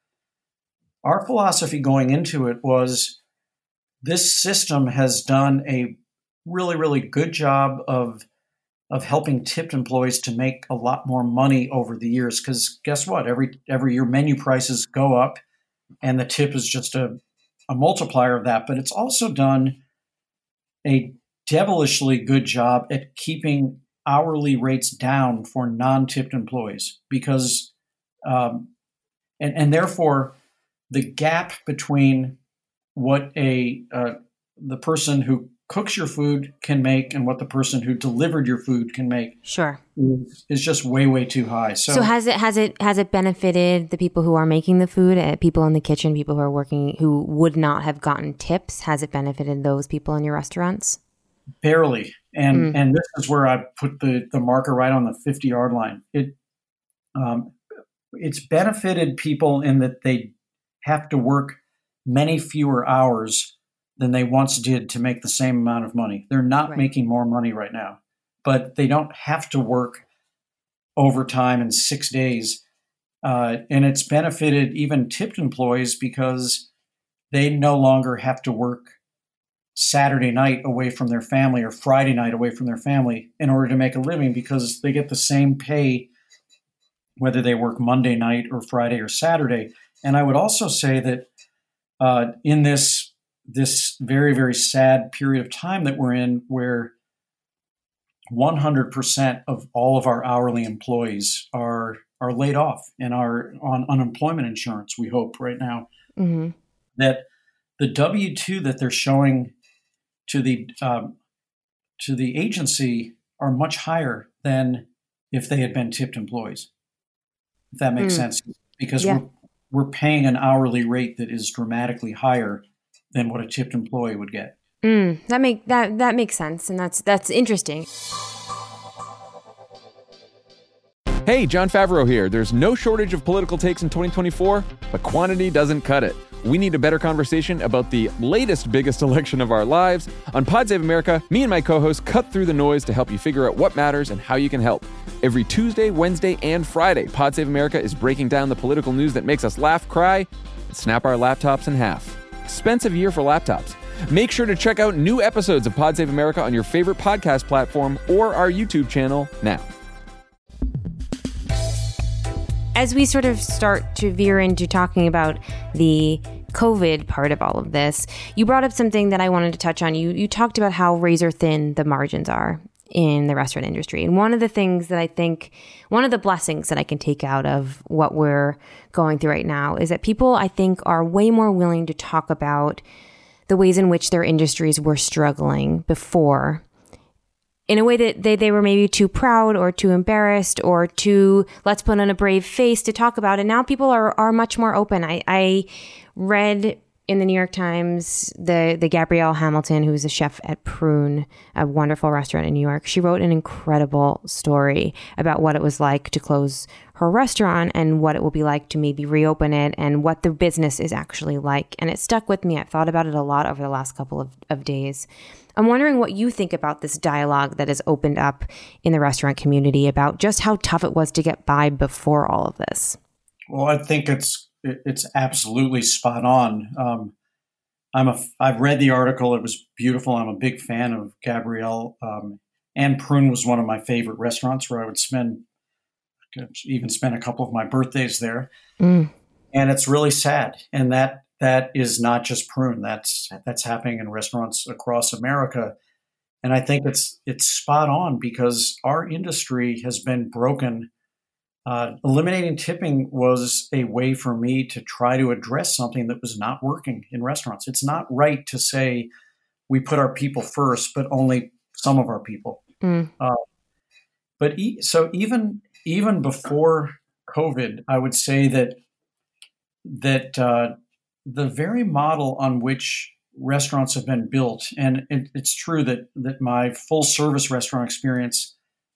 our philosophy going into it was this system has done a really, really good job of of helping tipped employees to make a lot more money over the years. Because guess what? Every every year menu prices go up and the tip is just a, a multiplier of that. But it's also done a devilishly good job at keeping hourly rates down for non-tipped employees because um, and, and therefore the gap between what a uh, the person who cooks your food can make and what the person who delivered your food can make sure is, is just way way too high. So, so has it has it has it benefited the people who are making the food, uh, people in the kitchen, people who are working who would not have gotten tips? Has it benefited those people in your restaurants? Barely. And Mm. and this is where I put the the marker right on the fifty yard line. It um, it's benefited people in that they have to work many fewer hours than they once did to make the same amount of money. They're not Right. making more money right now, but they don't have to work overtime in six days. Uh, and it's benefited even tipped employees because they no longer have to work Saturday night away from their family or Friday night away from their family in order to make a living because they get the same pay whether they work Monday night or Friday or Saturday. And I would also say that uh, in this this very, very sad period of time that we're in where one hundred percent of all of our hourly employees are are laid off and are on unemployment insurance, we hope right now, Mm-hmm. that the W two that they're showing to the um, to the agency are much higher than if they had been tipped employees, if that makes Mm. sense, because Yeah. we're, we're paying an hourly rate that is dramatically higher than what a tipped employee would get. Mm, that make that that makes sense, and that's that's interesting. Hey, John Favreau here. There's no shortage of political takes in twenty twenty-four, but quantity doesn't cut it. We need a better conversation about the latest biggest election of our lives. On Pod Save America, me and my co-hosts cut through the noise to help you figure out what matters and how you can help. Every Tuesday, Wednesday, and Friday, Pod Save America is breaking down the political news that makes us laugh, cry, and snap our laptops in half. Expensive year for laptops. Make sure to check out new episodes of Pod Save America on your favorite podcast platform or our YouTube channel now. As we sort of start to veer into talking about the COVID part of all of this, you brought up something that I wanted to touch on. You you talked about how razor thin the margins are in the restaurant industry. And one of the things that I think, one of the blessings that I can take out of what we're going through right now is that people, I think, are way more willing to talk about the ways in which their industries were struggling before, in a way that they, they were maybe too proud or too embarrassed or too, let's put on a brave face to talk about. And now people are, are much more open. I, I read in the New York Times, the, the Gabrielle Hamilton, who's a chef at Prune, a wonderful restaurant in New York. She wrote an incredible story about what it was like to close her restaurant and what it will be like to maybe reopen it and what the business is actually like. And it stuck with me. I've thought about it a lot over the last couple of, of days. I'm wondering what you think about this dialogue that has opened up in the restaurant community about just how tough it was to get by before all of this. Well, I think it's it's absolutely spot on. Um, I'm a I've read the article. It was beautiful. I'm a big fan of Gabrielle. Um, and Prune was one of my favorite restaurants where I would spend even spend a couple of my birthdays there. Mm. And it's really sad. And that that is not just Prune. That's that's happening in restaurants across America. And I think it's it's spot on because our industry has been broken uh, eliminating tipping was a way for me to try to address something that was not working in restaurants. It's not right to say we put our people first, but only some of our people. Mm. Uh, but e- so even even before COVID, I would say that that uh, the very model on which restaurants have been built, and it, it's true that that my full service restaurant experience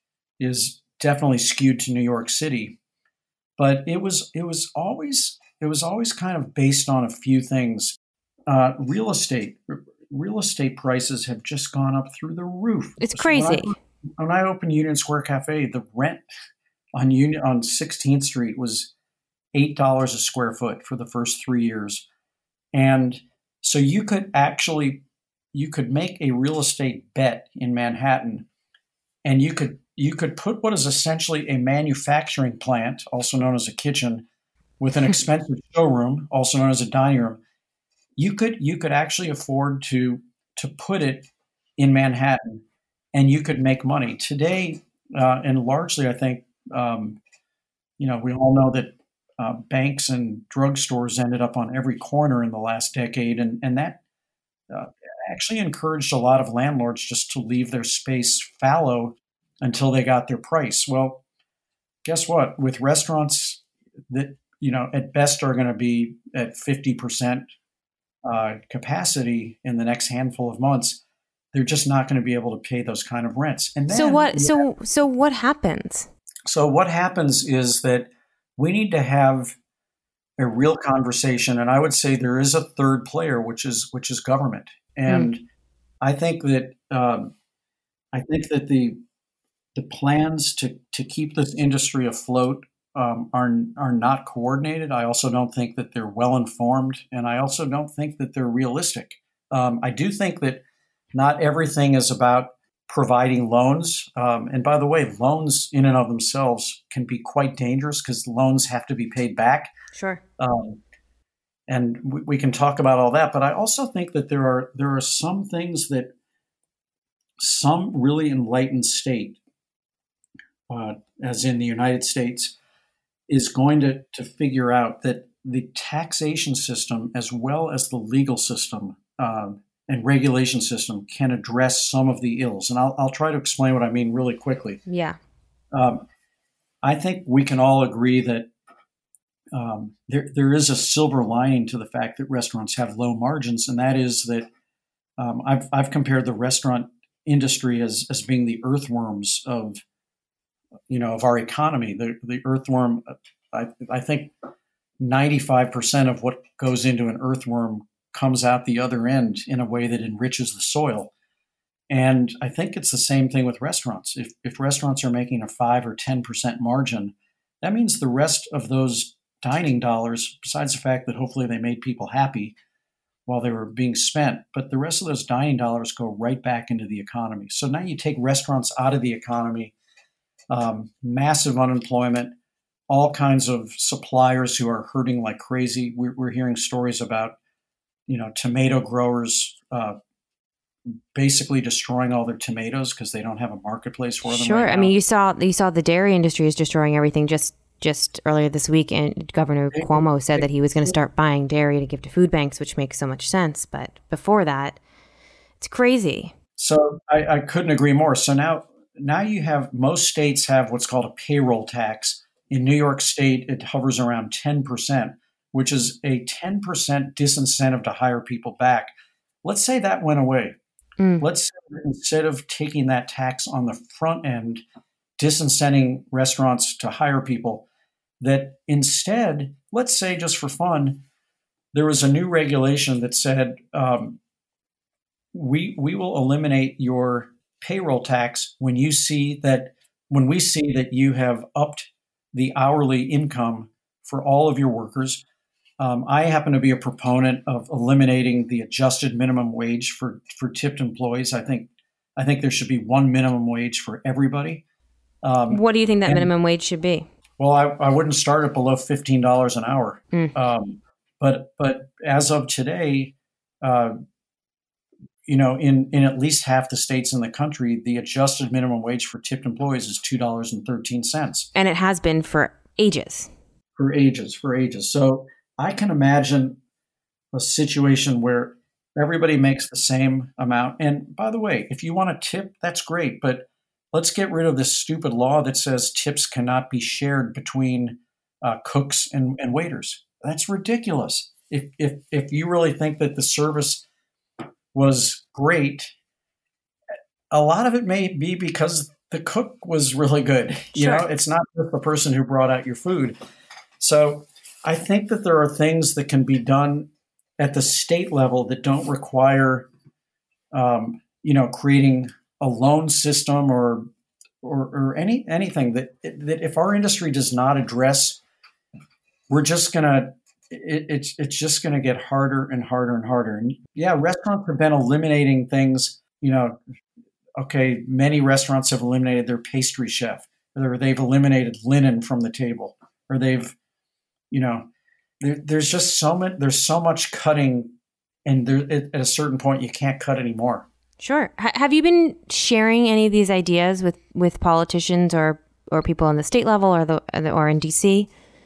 is definitely skewed to New York City, but it was it was always it was always kind of based on a few things. Uh, real estate real estate prices have just gone up through the roof. It's So crazy. when I, when I opened Union Square Cafe, the rent on Union on sixteenth Street was eight dollars a square foot for the first three years, and so you could actually you could make a real estate bet in Manhattan, and you could you could put what is essentially a manufacturing plant, also known as a kitchen, with an expensive showroom, also known as a dining room. You could you could actually afford to to put it in Manhattan, and you could make money today. Uh, and largely, I think um, you know we all know that uh, banks and drugstores ended up on every corner in the last decade, and and that uh, actually encouraged a lot of landlords just to leave their space fallow until they got their price. Well, guess what? With restaurants that you know at best are going to be at fifty percent uh, capacity in the next handful of months, they're just not going to be able to pay those kind of rents. And then, So what? So so what happens? So what happens is that we need to have a real conversation, and I would say there is a third player, which is which is government. And mm. I think that um, I think that the the plans to to keep this industry afloat um, are are not coordinated. I also don't think that they're well informed, and I also don't think that they're realistic. Um, I do think that not everything is about providing loans. Um, and by the way, loans in and of themselves can be quite dangerous because loans have to be paid back. Sure. Um, and we, we can talk about all that. But I also think that there are there are some things that some really enlightened state, uh, as in the United States, is going to, to figure out that the taxation system as well as the legal system uh, and regulation system can address some of the ills. And I'll, I'll try to explain what I mean really quickly. Yeah. Um, I think we can all agree that um, there there is a silver lining to the fact that restaurants have low margins, and that is that um, I've I've compared the restaurant industry as as being the earthworms of you know of our economy. The the earthworm, I I think ninety-five percent of what goes into an earthworm comes out the other end in a way that enriches the soil. And I think it's the same thing with restaurants. If if restaurants are making a five or ten percent margin, that means the rest of those dining dollars, besides the fact that hopefully they made people happy while they were being spent, but the rest of those dining dollars go right back into the economy. So now you take restaurants out of the economy, um, massive unemployment, all kinds of suppliers who are hurting like crazy. We're, we're hearing stories about you know, tomato growers uh, basically destroying all their tomatoes because they don't have a marketplace for them. Sure. Right I now. mean, you saw you saw the dairy industry is destroying everything just just earlier this week. And Governor It- Cuomo said it- that he was going to start buying dairy to give to food banks, which makes so much sense. But before that, it's crazy. So I, I couldn't agree more. So now, now you have most states have what's called a payroll tax. In New York State, it hovers around ten percent, which is a ten percent disincentive to hire people back. Let's say that went away. Mm. Let's say that instead of taking that tax on the front end, disincenting restaurants to hire people, that instead, let's say just for fun, there was a new regulation that said, um, we we will eliminate your payroll tax when you see that when we see that you have upped the hourly income for all of your workers. Um, I happen to be a proponent of eliminating the adjusted minimum wage for, for tipped employees. I think I think there should be one minimum wage for everybody. Um, What do you think that and- minimum wage should be? well, I, I wouldn't start it below fifteen dollars an hour. Mm. Um, but but as of today, uh, you know, in, in at least half the states in the country, the adjusted minimum wage for tipped employees is two dollars and thirteen cents. And it has been for ages. For ages, for ages. So I can imagine a situation where everybody makes the same amount. And by the way, if you want to tip, that's great. But let's get rid of this stupid law that says tips cannot be shared between uh, cooks and, and waiters. That's ridiculous. If, if if you really think that the service was great, a lot of it may be because the cook was really good. You Sure. know, it's not just the person who brought out your food. So I think that there are things that can be done at the state level that don't require, um, you know, creating a loan system or or, or any anything that that if our industry does not address, we're just gonna it, it's it's just gonna get harder and harder and harder. And yeah, restaurants have been eliminating things. You know, okay, many restaurants have eliminated their pastry chef, or they've eliminated linen from the table, or they've, you know, there, there's just so much. There's so much cutting, and there, at a certain point, you can't cut anymore. Sure. H- have you been sharing any of these ideas with, with politicians or, or people on the state level or the or in D C?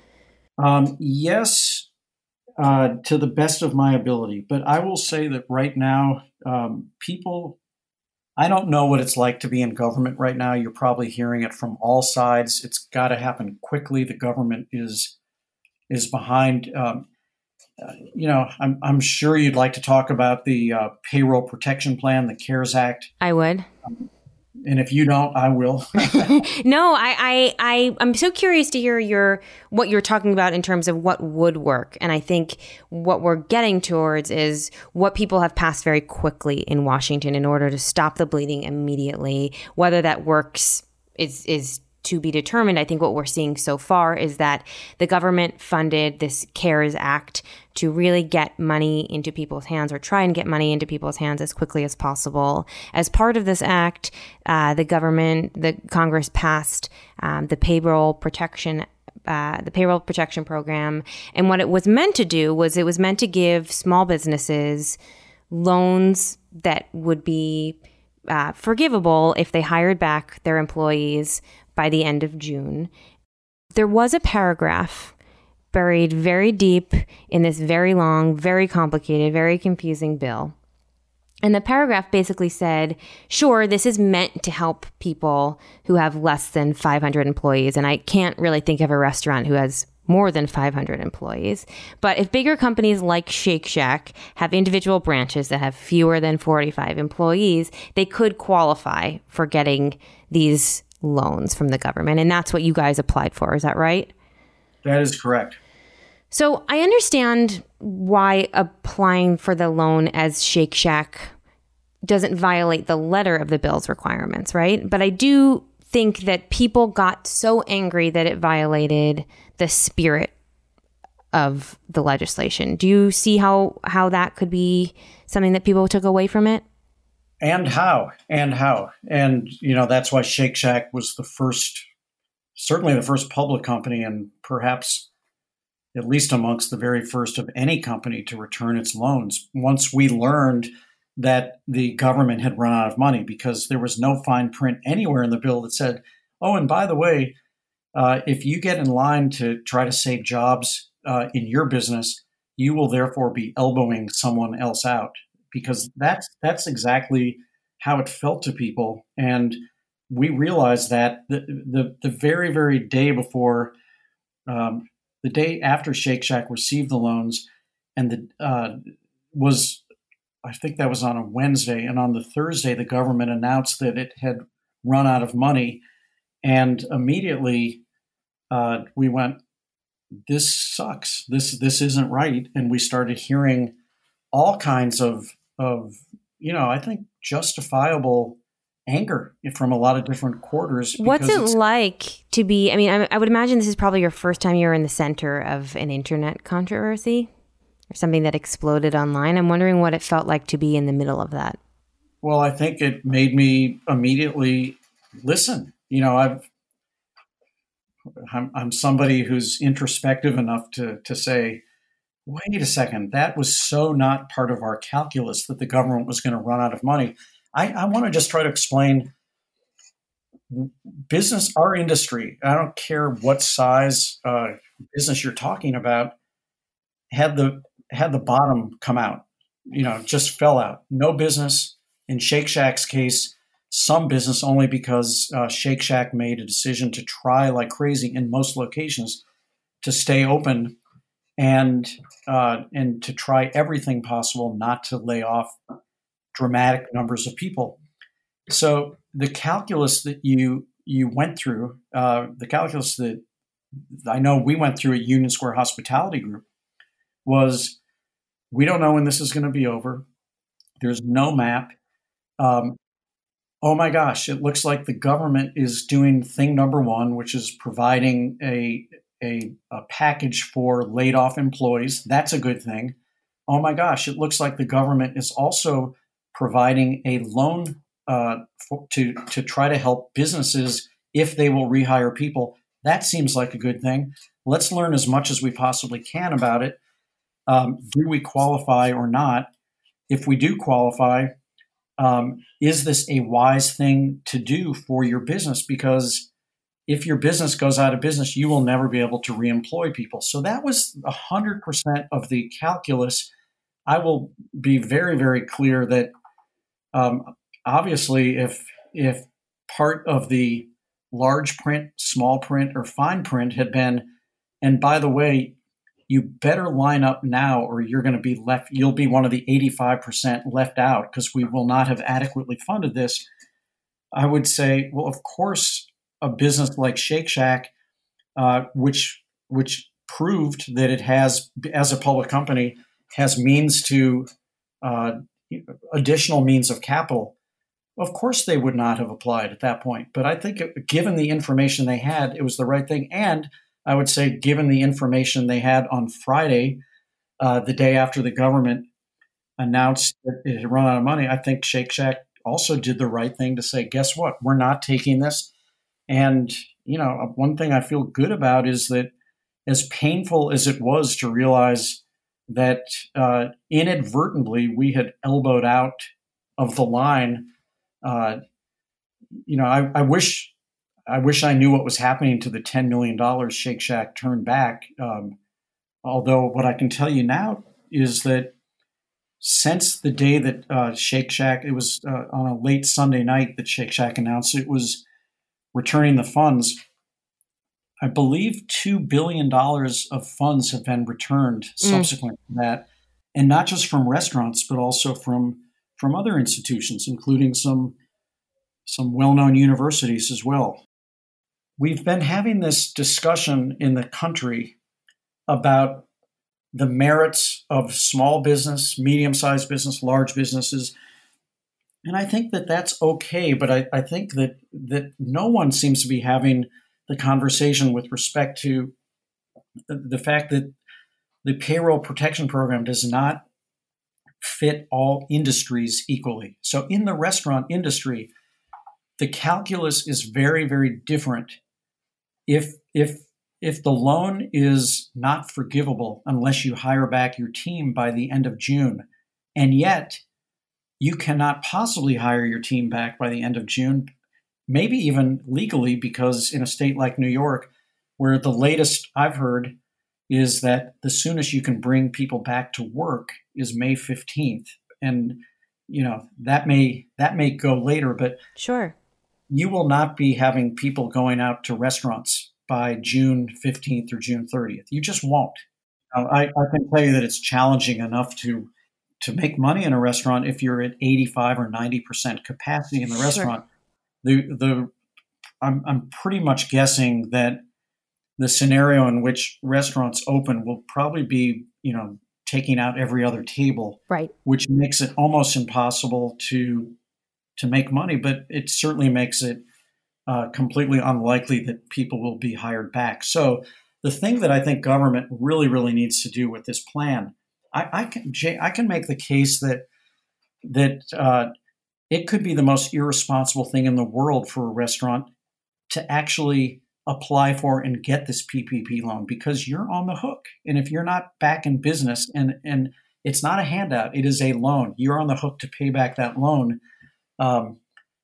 Um, yes, uh, to the best of my ability. But I will say that right now, um, people, I don't know what it's like to be in government right now. You're probably hearing it from all sides. It's got to happen quickly. The government is is behind. Um, uh, you know, I'm I'm sure you'd like to talk about the uh, payroll protection plan, the CARES Act. I would. Um, and if you don't, I will. No, I, I, I, I'm so curious to hear your what you're talking about in terms of what would work. And I think what we're getting towards is what people have passed very quickly in Washington in order to stop the bleeding immediately. Whether that works is is to be determined. I think what we're seeing so far is that the government funded this CARES Act to really get money into people's hands, or try and get money into people's hands as quickly as possible. As part of this act, uh, the government, the Congress passed um, the payroll protection Uh, the payroll protection program. And what it was meant to do was it was meant to give small businesses loans that would be uh, forgivable if they hired back their employees by the end of June. There was a paragraph buried very deep in this very long, very complicated, very confusing bill. And the paragraph basically said, sure, this is meant to help people who have less than five hundred employees. And I can't really think of a restaurant who has more than five hundred employees. But if bigger companies like Shake Shack have individual branches that have fewer than forty-five employees, they could qualify for getting these loans from the government. And that's what you guys applied for. Is that right? That is correct. So I understand why applying for the loan as Shake Shack doesn't violate the letter of the bill's requirements, right? But I do think that people got so angry that it violated the spirit of the legislation. Do you see how, how that could be something that people took away from it? And how, and how. And, you know, that's why Shake Shack was the first, certainly the first public company, and perhaps at least amongst the very first of any company to return its loans. Once we learned that the government had run out of money, because there was no fine print anywhere in the bill that said, oh, and by the way, uh, if you get in line to try to save jobs uh, in your business, you will therefore be elbowing someone else out, because that's that's exactly how it felt to people. And we realized that the the, the very, very day before, um, the day after Shake Shack received the loans, and the uh, was, I think that was on a Wednesday, and on the Thursday, the government announced that it had run out of money, and immediately uh, we went, "This sucks. This this isn't right," and we started hearing all kinds of of you know, I think justifiable anger from a lot of different quarters. What's it like to be, I mean, I, I would imagine this is probably your first time you're in the center of an internet controversy or something that exploded online. I'm wondering what it felt like to be in the middle of that. Well, I think it made me immediately listen. You know, I've, I'm, I'm somebody who's introspective enough to, to say, wait a second, that was so not part of our calculus that the government was going to run out of money. I, I want to just try to explain business, our industry, I don't care what size uh, business you're talking about, had the had the bottom come out, you know, just fell out. No business. In Shake Shack's case, some business only because uh, Shake Shack made a decision to try like crazy in most locations to stay open and uh, and to try everything possible not to lay off dramatic numbers of people. So the calculus that you you went through, uh, the calculus that I know we went through at Union Square Hospitality Group was, we don't know when this is going to be over. There's no map. Um, oh my gosh, it looks like the government is doing thing number one, which is providing a, a, a package for laid off employees. That's a good thing. Oh my gosh, it looks like the government is also providing a loan uh, for, to, to try to help businesses if they will rehire people. That seems like a good thing. Let's learn as much as we possibly can about it. Um, do we qualify or not? If we do qualify, um, is this a wise thing to do for your business? Because if your business goes out of business, you will never be able to reemploy people. So that was one hundred percent of the calculus. I will be very, very clear that um, obviously if if part of the large print, small print, or fine print had been, and by the way, you better line up now or you're going to be left, you'll be one of the eighty-five percent left out because we will not have adequately funded this. I would say, well, of course, a business like Shake Shack, uh, which which proved that it has, as a public company, has means to, uh, additional means of capital. Of course, they would not have applied at that point. But I think it, given the information they had, it was the right thing. And I would say, given the information they had on Friday, uh, the day after the government announced that it had run out of money, I think Shake Shack also did the right thing to say, guess what? We're not taking this. And, you know, one thing I feel good about is that as painful as it was to realize that uh, inadvertently we had elbowed out of the line, uh, you know, I, I wish... I wish I knew what was happening to the ten million dollars Shake Shack turned back. Um, although what I can tell you now is that since the day that uh, Shake Shack, it was uh, on a late Sunday night that Shake Shack announced it was returning the funds, I believe two billion dollars of funds have been returned mm. subsequent to that. And not just from restaurants, but also from, from other institutions, including some, some well-known universities as well. We've been having this discussion in the country about the merits of small business, medium-sized business, large businesses. And I think that that's okay, but I, I think that, that no one seems to be having the conversation with respect to the, the fact that the payroll protection program does not fit all industries equally. So in the restaurant industry, the calculus is very, very different. If if if the loan is not forgivable unless you hire back your team by the end of June, and yet you cannot possibly hire your team back by the end of June, maybe even legally, because in a state like New York, where the latest I've heard is that the soonest you can bring people back to work is May fifteenth. And, you know, that may that may go later, but sure. You will not be having people going out to restaurants by June fifteenth or June thirtieth. You just won't. Now, I, I can tell you that it's challenging enough to to make money in a restaurant if you're at eighty-five or ninety percent capacity in the restaurant. Sure. The the I'm I'm pretty much guessing that the scenario in which restaurants open will probably be, you know, taking out every other table, right? Which makes it almost impossible to to make money, but it certainly makes it uh, completely unlikely that people will be hired back. So the thing that I think government really, really needs to do with this plan, I, I can Jay, I can make the case that that uh, it could be the most irresponsible thing in the world for a restaurant to actually apply for and get this P P P loan, because you're on the hook. And if you're not back in business, and and it's not a handout, it is a loan, you're on the hook to pay back that loan. Um,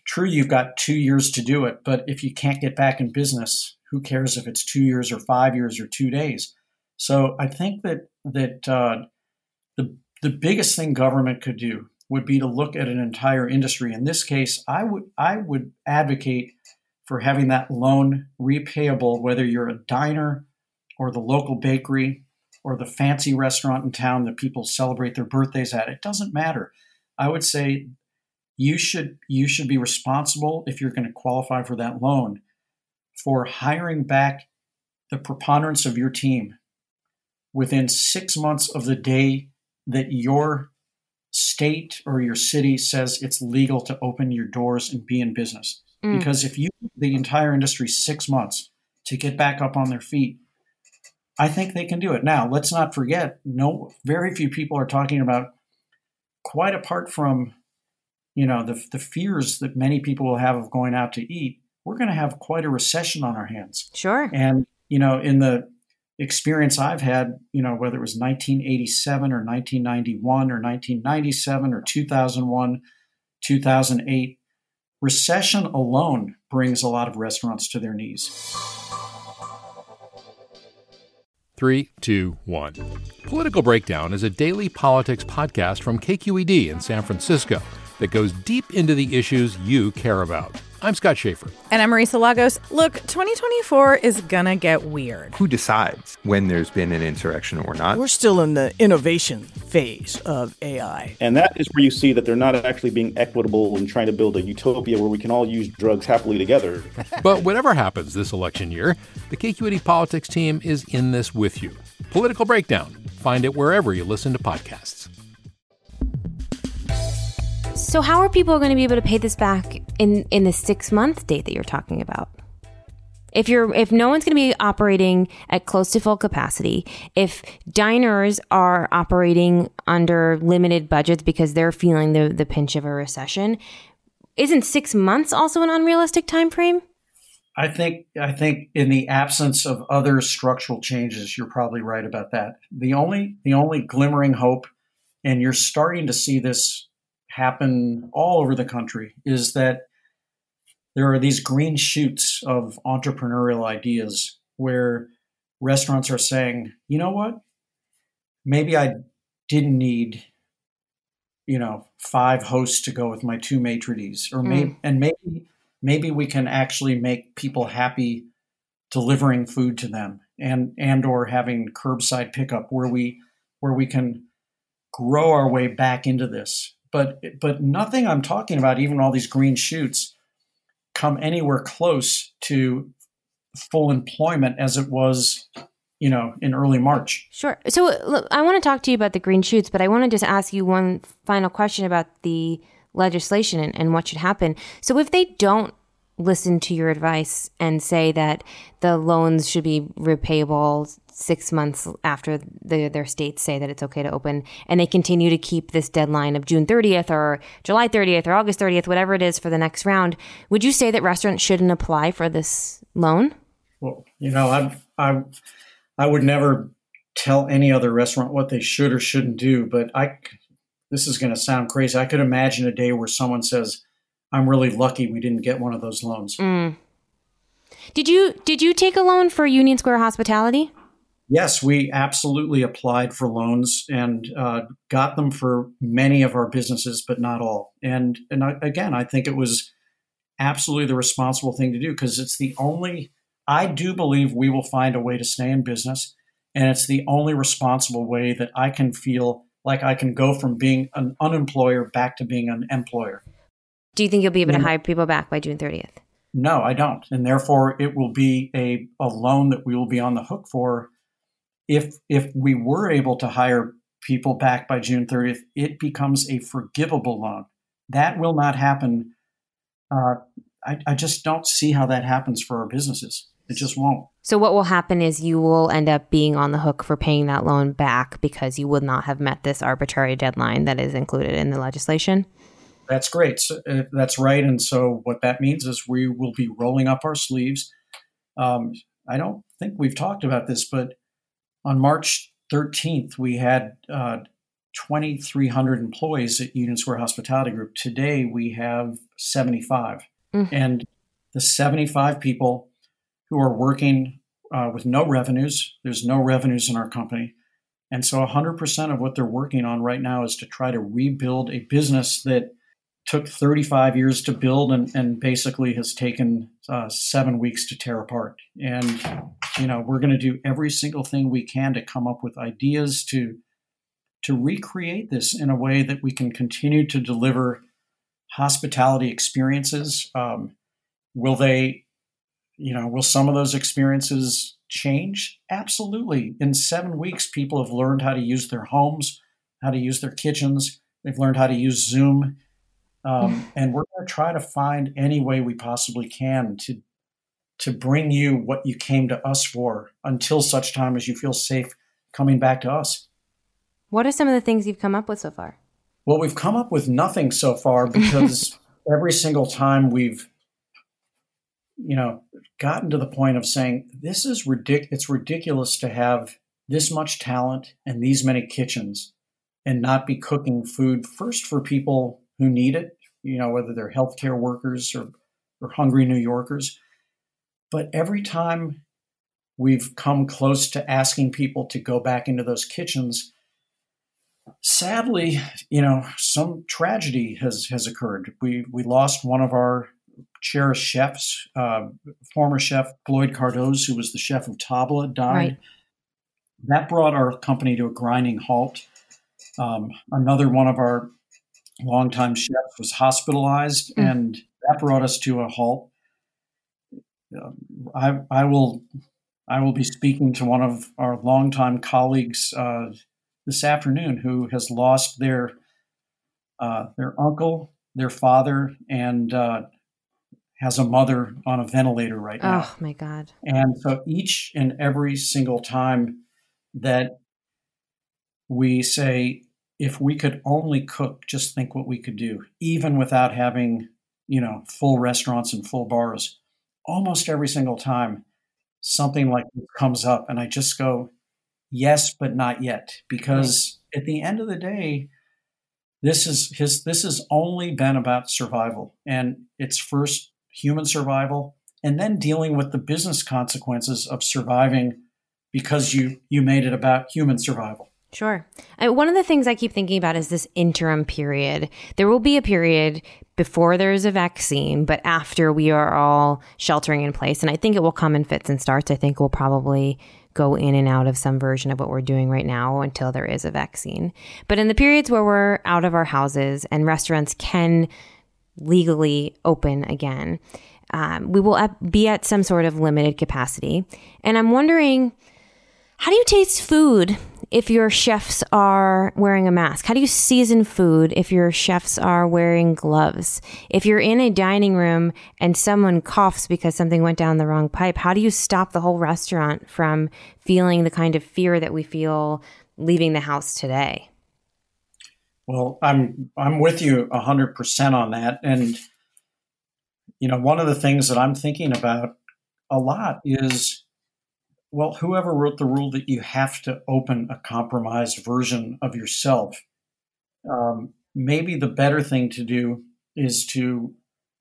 true, you've got two years to do it, but if you can't get back in business, who cares if it's two years or five years or two days? So I think that that uh, the the biggest thing government could do would be to look at an entire industry. In this case, I would I would advocate for having that loan repayable, whether you're a diner or the local bakery or the fancy restaurant in town that people celebrate their birthdays at. It doesn't matter. I would say you should you should be responsible, if you're going to qualify for that loan, for hiring back the preponderance of your team within six months of the day that your state or your city says it's legal to open your doors and be in business. Mm. Because if you the entire industry six months to get back up on their feet, I think they can do it. Now, let's not forget, no, very few people are talking about, quite apart from, you know, the the fears that many people will have of going out to eat, we're going to have quite a recession on our hands. Sure. And, you know, in the experience I've had, you know, whether it was nineteen eighty-seven or nineteen ninety-one or nineteen ninety-seven or two thousand one, two thousand eight, recession alone brings a lot of restaurants to their knees. Three, two, one. Political Breakdown is a daily politics podcast from K Q E D in San Francisco that goes deep into the issues you care about. I'm Scott Schaefer. And I'm Marisa Lagos. Look, twenty twenty-four is gonna get weird. Who decides when there's been an insurrection or not? We're still in the innovation phase of A I. And that is where you see that they're not actually being equitable and trying to build a utopia where we can all use drugs happily together. But whatever happens this election year, the K Q E D Politics team is in this with you. Political Breakdown. Find it wherever you listen to podcasts. So how are people going to be able to pay this back in, in the six-month date that you're talking about? If you're if no one's going to be operating at close to full capacity, if diners are operating under limited budgets because they're feeling the, the pinch of a recession, isn't six months also an unrealistic time frame? I think I think in the absence of other structural changes, you're probably right about that. The only the only glimmering hope, and you're starting to see this happen all over the country, is that there are these green shoots of entrepreneurial ideas where restaurants are saying, you know what, maybe I didn't need, you know, five hosts to go with my two maitre d's, or maybe, mm. and maybe, maybe we can actually make people happy delivering food to them, and, and, or having curbside pickup where we, where we can grow our way back into this. But but nothing I'm talking about, even all these green shoots, come anywhere close to full employment as it was, you know, in early March. Sure. So look, I want to talk to you about the green shoots, but I want to just ask you one final question about the legislation and, and what should happen. So if they don't listen to your advice and say that the loans should be repayable six months after the, their states say that it's okay to open, and they continue to keep this deadline of June thirtieth or July thirtieth or August thirtieth, whatever it is for the next round, would you say that restaurants shouldn't apply for this loan? Well, you know, I I I would never tell any other restaurant what they should or shouldn't do, but I this is going to sound crazy. I could imagine a day where someone says, "I'm really lucky we didn't get one of those loans." Mm. Did you did you take a loan for Union Square Hospitality? Yes, we absolutely applied for loans and uh, got them for many of our businesses, but not all. And and I, again, I think it was absolutely the responsible thing to do, because it's the only, I do believe we will find a way to stay in business. And it's the only responsible way that I can feel like I can go from being an unemployer back to being an employer. Do you think you'll be able to hire people back by June thirtieth? No, I don't. And therefore, it will be a, a loan that we will be on the hook for. If if we were able to hire people back by June thirtieth, it becomes a forgivable loan. That will not happen. Uh, I, I just don't see how that happens for our businesses. It just won't. So what will happen is you will end up being on the hook for paying that loan back because you would not have met this arbitrary deadline that is included in the legislation? That's great. So, uh, that's right. And so what that means is we will be rolling up our sleeves. Um, I don't think we've talked about this, but on March thirteenth, we had uh, twenty-three hundred employees at Union Square Hospitality Group. Today, we have seventy-five. Mm. And the seventy-five people who are working uh, with no revenues, there's no revenues in our company. And so one hundred percent of what they're working on right now is to try to rebuild a business that took thirty-five years to build and, and basically has taken uh, seven weeks to tear apart. And, you know, we're going to do every single thing we can to come up with ideas to, to recreate this in a way that we can continue to deliver hospitality experiences. Um, will they, you know, will some of those experiences change? Absolutely. In seven weeks, people have learned how to use their homes, how to use their kitchens. They've learned how to use Zoom. Um, and we're going to try to find any way we possibly can to to bring you what you came to us for until such time as you feel safe coming back to us. What are some of the things you've come up with so far? Well, we've come up with nothing so far because every single time we've, you know, gotten to the point of saying, this is ridiculous. It's ridiculous to have this much talent and these many kitchens and not be cooking food first for people who need it, you know, whether they're healthcare workers or, or hungry New Yorkers. But every time we've come close to asking people to go back into those kitchens, sadly, you know, some tragedy has, has occurred. We we lost one of our cherished chefs, uh, former chef Floyd Cardoz, who was the chef of Tabla, died. Right. That brought our company to a grinding halt. Um, another one of our longtime chefs was hospitalized, mm. and that brought us to a halt. Uh, I, I will, I will be speaking to one of our longtime colleagues uh, this afternoon who has lost their uh, their uncle, their father, and uh, has a mother on a ventilator right now. Oh my God! And so each and every single time that we say, if we could only cook, just think what we could do, even without having, you know, full restaurants and full bars. Almost every single time something like this comes up, and I just go, yes, but not yet, because right. At the end of the day, this is his. This has only been about survival, and it's first human survival, and then dealing with the business consequences of surviving because you you made it about human survival. Sure. And one of the things I keep thinking about is this interim period. There will be a period before there's a vaccine, but after we are all sheltering in place. And I think it will come in fits and starts. I think we'll probably go in and out of some version of what we're doing right now until there is a vaccine. But in the periods where we're out of our houses and restaurants can legally open again, um, we will be at some sort of limited capacity. And I'm wondering, how do you taste food if your chefs are wearing a mask? How do you season food if your chefs are wearing gloves? If you're in a dining room and someone coughs because something went down the wrong pipe, how do you stop the whole restaurant from feeling the kind of fear that we feel leaving the house today? Well, I'm I'm with you one hundred percent on that. And, you know, one of the things that I'm thinking about a lot is, well, whoever wrote the rule that you have to open a compromised version of yourself, um, maybe the better thing to do is to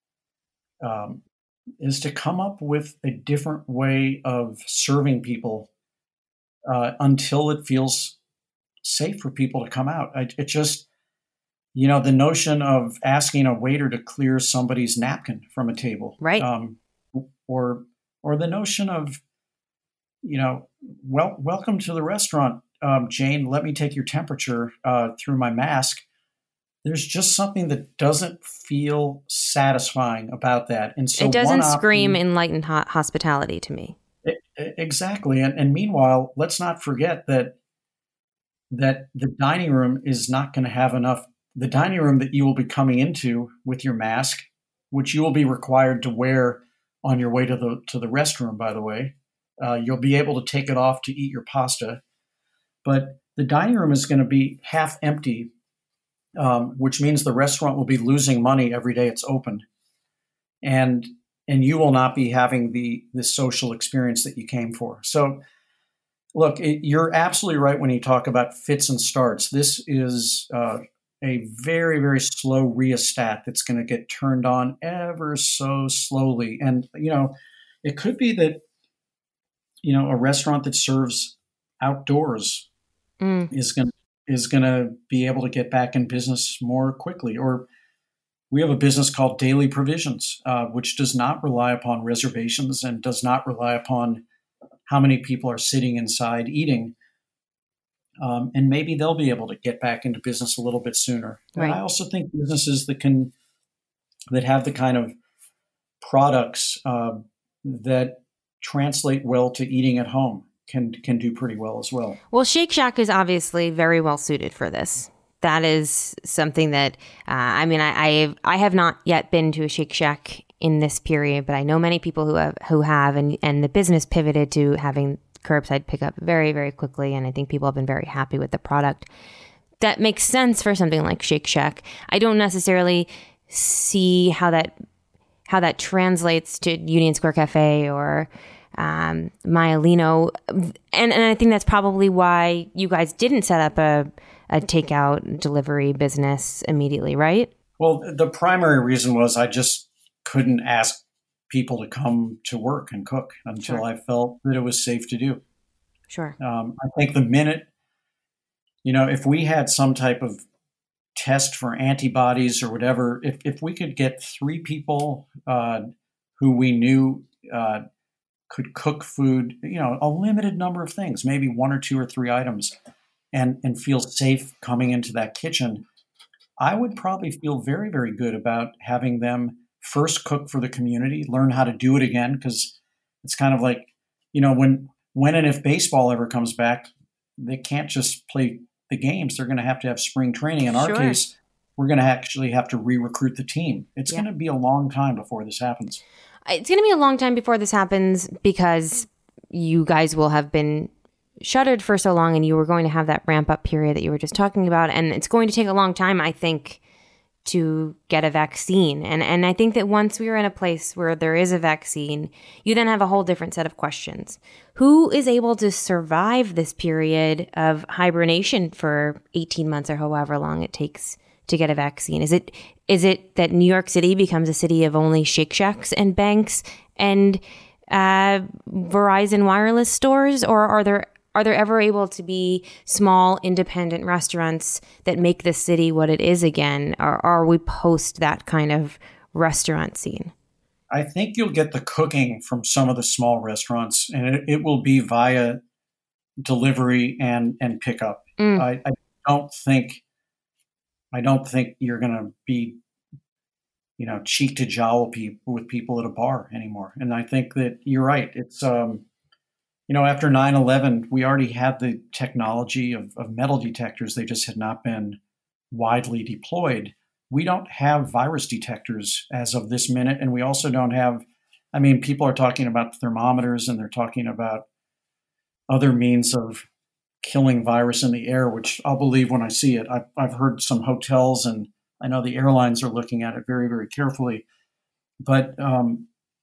um, is to come up with a different way of serving people uh, until it feels safe for people to come out. I, it just, you know, the notion of asking a waiter to clear somebody's napkin from a table, right? Um, or or the notion of, you know, well, welcome to the restaurant, um, Jane. Let me take your temperature uh, through my mask. There's just something that doesn't feel satisfying about that. And so it doesn't option, scream enlightened ho- hospitality to me. It, exactly. And, and meanwhile, let's not forget that that the dining room is not going to have enough. The dining room that you will be coming into with your mask, which you will be required to wear on your way to the to the restroom, by the way. Uh, you'll be able to take it off to eat your pasta. But the dining room is going to be half empty, um, which means the restaurant will be losing money every day it's open. And and you will not be having the, the social experience that you came for. So Look, it, you're absolutely right when you talk about fits and starts. This is uh, a very, very slow rheostat that's going to get turned on ever so slowly. And, you know, it could be that, you know, a restaurant that serves outdoors mm. is going is going to be able to get back in business more quickly. Or we have a business called Daily Provisions, uh, which does not rely upon reservations and does not rely upon how many people are sitting inside eating. Um, and maybe they'll be able to get back into business a little bit sooner. Right. And I also think businesses that can, that have the kind of products uh, that translate well to eating at home can can do pretty well as well. Well, Shake Shack is obviously very well suited for this. That is something that, uh, I mean, I, I, have, I have not yet been to a Shake Shack in this period, but I know many people who have, who have, and, and the business pivoted to having curbside pickup very, very quickly. And I think people have been very happy with the product. That makes sense for something like Shake Shack. I don't necessarily see how that, how that translates to Union Square Cafe or um, Maialino. And, and I think that's probably why you guys didn't set up a, a takeout delivery business immediately, right? Well, the primary reason was I just couldn't ask people to come to work and cook until sure. I felt that it was safe to do. Sure. Um, I think the minute, you know, if we had some type of test for antibodies or whatever, if, if we could get three people uh, who we knew uh, could cook food, you know, a limited number of things, maybe one or two or three items, and, and feel safe coming into that kitchen, I would probably feel very, very good about having them first cook for the community, learn how to do it again, because it's kind of like, you know, when when and if baseball ever comes back, they can't just play the games. They're going to have to have spring training. In our sure. case, we're going to actually have to re-recruit the team. It's yeah. going to be a long time before this happens. It's going to be a long time before this happens because you guys will have been shuttered for so long and you were going to have that ramp up period that you were just talking about. And it's going to take a long time, I think, to get a vaccine. And and I think that once we are in a place where there is a vaccine, you then have a whole different set of questions. Who is able to survive this period of hibernation for eighteen months or however long it takes to get a vaccine? Is it is it that New York City becomes a city of only Shake Shacks and banks and uh, Verizon wireless stores, or are there Are there ever able to be small independent restaurants that make the city what it is again? Or are we post that kind of restaurant scene? I think you'll get the cooking from some of the small restaurants, and it, it will be via delivery and, and pickup. Mm. I, I don't think I don't think you're going to be, you know, cheek to jowl people with people at a bar anymore. And I think that you're right. It's um, You know, after nine eleven, we already had the technology of, of metal detectors. They just had not been widely deployed. We don't have virus detectors as of this minute. And we also don't have, I mean, people are talking about thermometers and they're talking about other means of killing virus in the air, which I'll believe when I see it. I've, I've heard some hotels, and I know the airlines are looking at it very, very carefully. But um,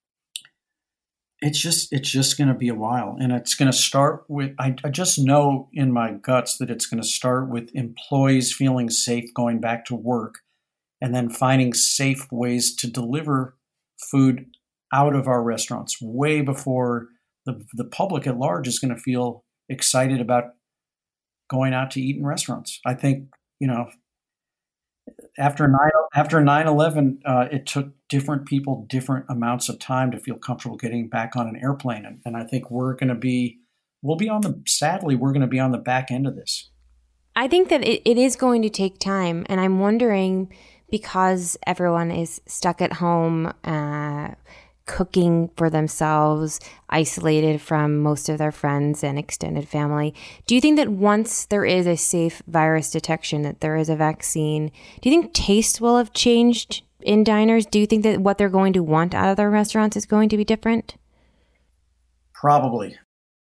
It's just it's just going to be a while, and it's going to start with, I, I just know in my guts that it's going to start with employees feeling safe going back to work, and then finding safe ways to deliver food out of our restaurants way before the, the public at large is going to feel excited about going out to eat in restaurants. I think, you know, After nine after nine eleven, uh, it took different people different amounts of time to feel comfortable getting back on an airplane, and, and I think we're going to be, we'll be on the. Sadly, we're going to be on the back end of this. I think that it, it is going to take time, and I'm wondering, because everyone is stuck at home, uh, cooking for themselves, isolated from most of their friends and extended family. Do you think that once there is a safe virus detection, that there is a vaccine, do you think taste will have changed in diners? Do you think that what they're going to want out of their restaurants is going to be different? Probably.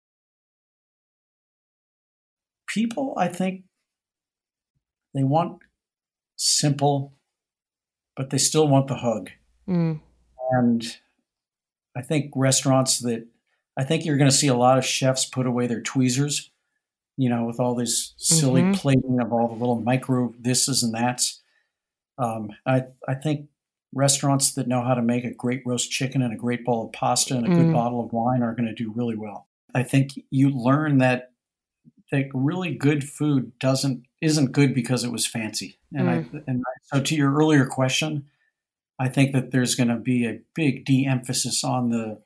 People, I think, they want simple, but they still want the hug. Mm. And I think restaurants that I think you're going to see a lot of chefs put away their tweezers, you know, with all this silly Mm-hmm. plating of all the little micro thises and that's. Um, I I think restaurants that know how to make a great roast chicken and a great bowl of pasta and a good Mm. bottle of wine are going to do really well. I think you learn that that really good food doesn't isn't good because it was fancy. And Mm. I and I, so to your earlier question, I think that there's going to be a big de-emphasis on the,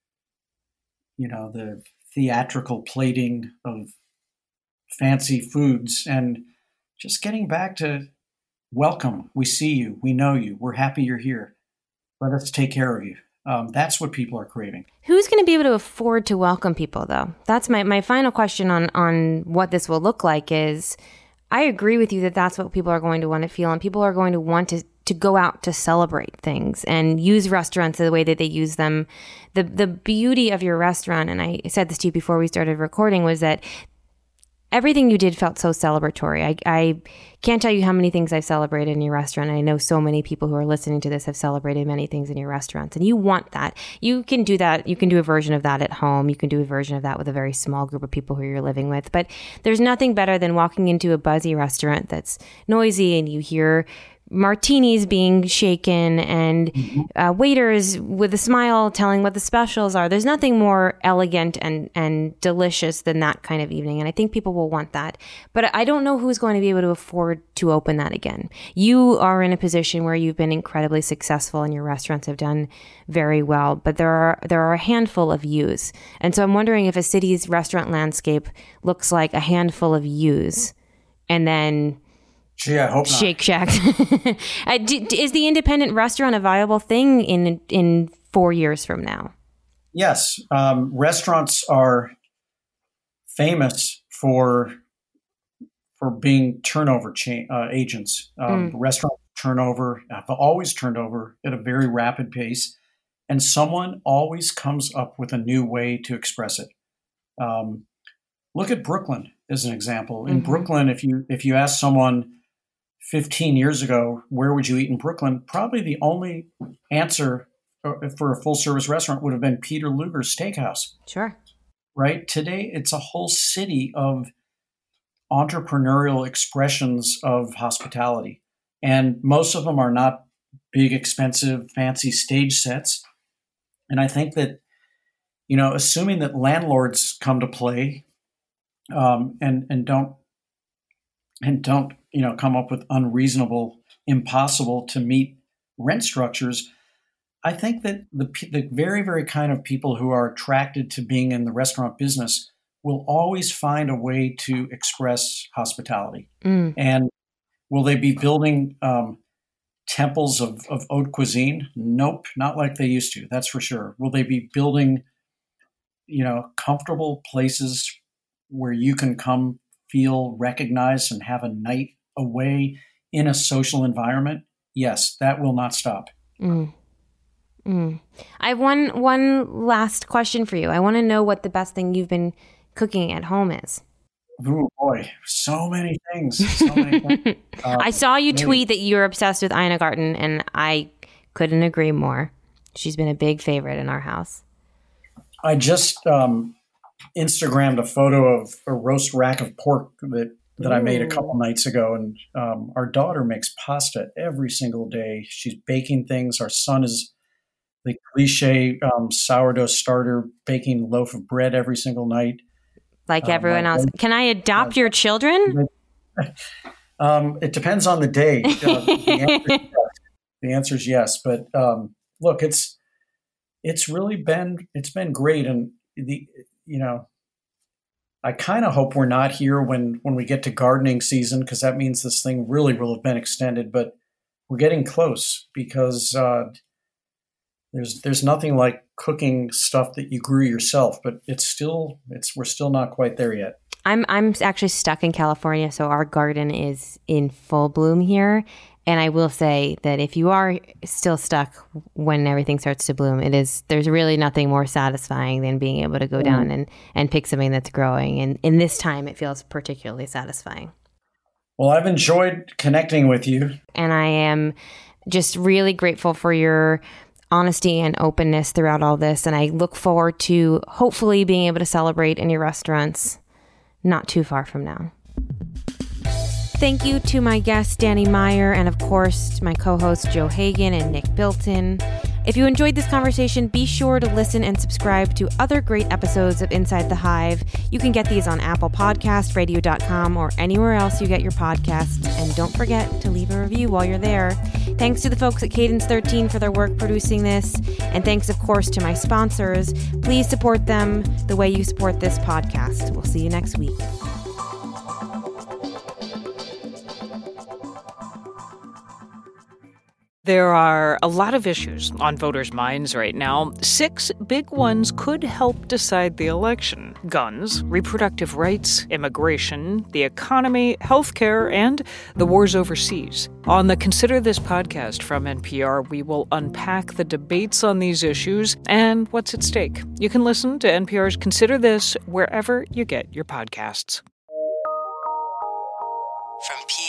you know, the theatrical plating of fancy foods and just getting back to welcome. We see you. We know you. We're happy you're here. Let us take care of you. Um, that's what people are craving. Who's going to be able to afford to welcome people, though? That's my, my final question on, on what this will look like is I agree with you that that's what people are going to want to feel, and people are going to want to, to go out to celebrate things and use restaurants the way that they use them. The, the beauty of your restaurant, and I said this to you before we started recording, was that everything you did felt so celebratory. I, I can't tell you how many things I've celebrated in your restaurant. I know so many people who are listening to this have celebrated many things in your restaurants, and you want that. You can do that. You can do a version of that at home. You can do a version of that with a very small group of people who you're living with. But there's nothing better than walking into a buzzy restaurant that's noisy and you hear martinis being shaken and uh, waiters with a smile telling what the specials are. There's nothing more elegant and, and delicious than that kind of evening. And I think people will want that. But I don't know who's going to be able to afford to open that again. You are in a position where you've been incredibly successful and your restaurants have done very well. But there are there are a handful of yous. And so I'm wondering if a city's restaurant landscape looks like a handful of yous and then Gee, I hope not. Shake Shack. Uh, d- d- is the independent restaurant a viable thing in in four years from now? Yes. Um, restaurants are famous for for being turnover cha- uh, agents. Um, Mm. Restaurant turnover have always turned over at a very rapid pace, and someone always comes up with a new way to express it. Um, look at Brooklyn as an example. In Mhm. Brooklyn, if you if you ask someone fifteen years ago, where would you eat in Brooklyn? Probably the only answer for a full service restaurant would have been Peter Luger's Steakhouse. Sure. Right? Today, it's a whole city of entrepreneurial expressions of hospitality. And most of them are not big, expensive, fancy stage sets. And I think that, you know, assuming that landlords come to play um, and, and don't and don't, you know, come up with unreasonable, impossible to meet rent structures, I think that the the very, very kind of people who are attracted to being in the restaurant business will always find a way to express hospitality. Mm. And will they be building um, temples of, of haute cuisine? Nope, not like they used to. That's for sure. Will they be building, you know, comfortable places where you can come feel recognized and have a night away in a social environment? Yes, that will not stop. Mm. Mm. I have one one last question for you. I want to know what the best thing you've been cooking at home is. Oh boy, so many things. So many things. Uh, I saw you maybe- tweet that you're obsessed with Ina Garten, and I couldn't agree more. She's been a big favorite in our house. I just um, Instagrammed a photo of a roast rack of pork that, that I made a couple nights ago. And um, our daughter makes pasta every single day. She's baking things. Our son is the cliche um, sourdough starter, baking a loaf of bread every single night. Like Uh, everyone my else. wife- Can I adopt your children? Um, it depends on the day. Uh, the, answer is yes. The answer is yes. But um, look, it's it's really been it's been great, and the you know, I kind of hope we're not here when when we get to gardening season, because that means this thing really will have been extended. But we're getting close because uh, there's there's nothing like cooking stuff that you grew yourself, but it's still it's we're still not quite there yet. I'm I'm actually stuck in California, so our garden is in full bloom here. And I will say that if you are still stuck when everything starts to bloom, it is there's really nothing more satisfying than being able to go Mm. down and, and pick something that's growing. And in this time, it feels particularly satisfying. Well, I've enjoyed connecting with you. And I am just really grateful for your honesty and openness throughout all this. And I look forward to hopefully being able to celebrate in your restaurants not too far from now. Thank you to my guests, Danny Meyer, and of course, my co-hosts, Joe Hagan and Nick Bilton. If you enjoyed this conversation, be sure to listen and subscribe to other great episodes of Inside the Hive. You can get these on Apple Podcasts, radio dot com, or anywhere else you get your podcasts. And don't forget to leave a review while you're there. Thanks to the folks at Cadence thirteen for their work producing this. And thanks, of course, to my sponsors. Please support them the way you support this podcast. We'll see you next week. There are a lot of issues on voters' minds right now. Six big ones could help decide the election: guns, reproductive rights, immigration, the economy, healthcare, and the wars overseas. On the Consider This podcast from N P R, we will unpack the debates on these issues and what's at stake. You can listen to N P R's Consider This wherever you get your podcasts. From P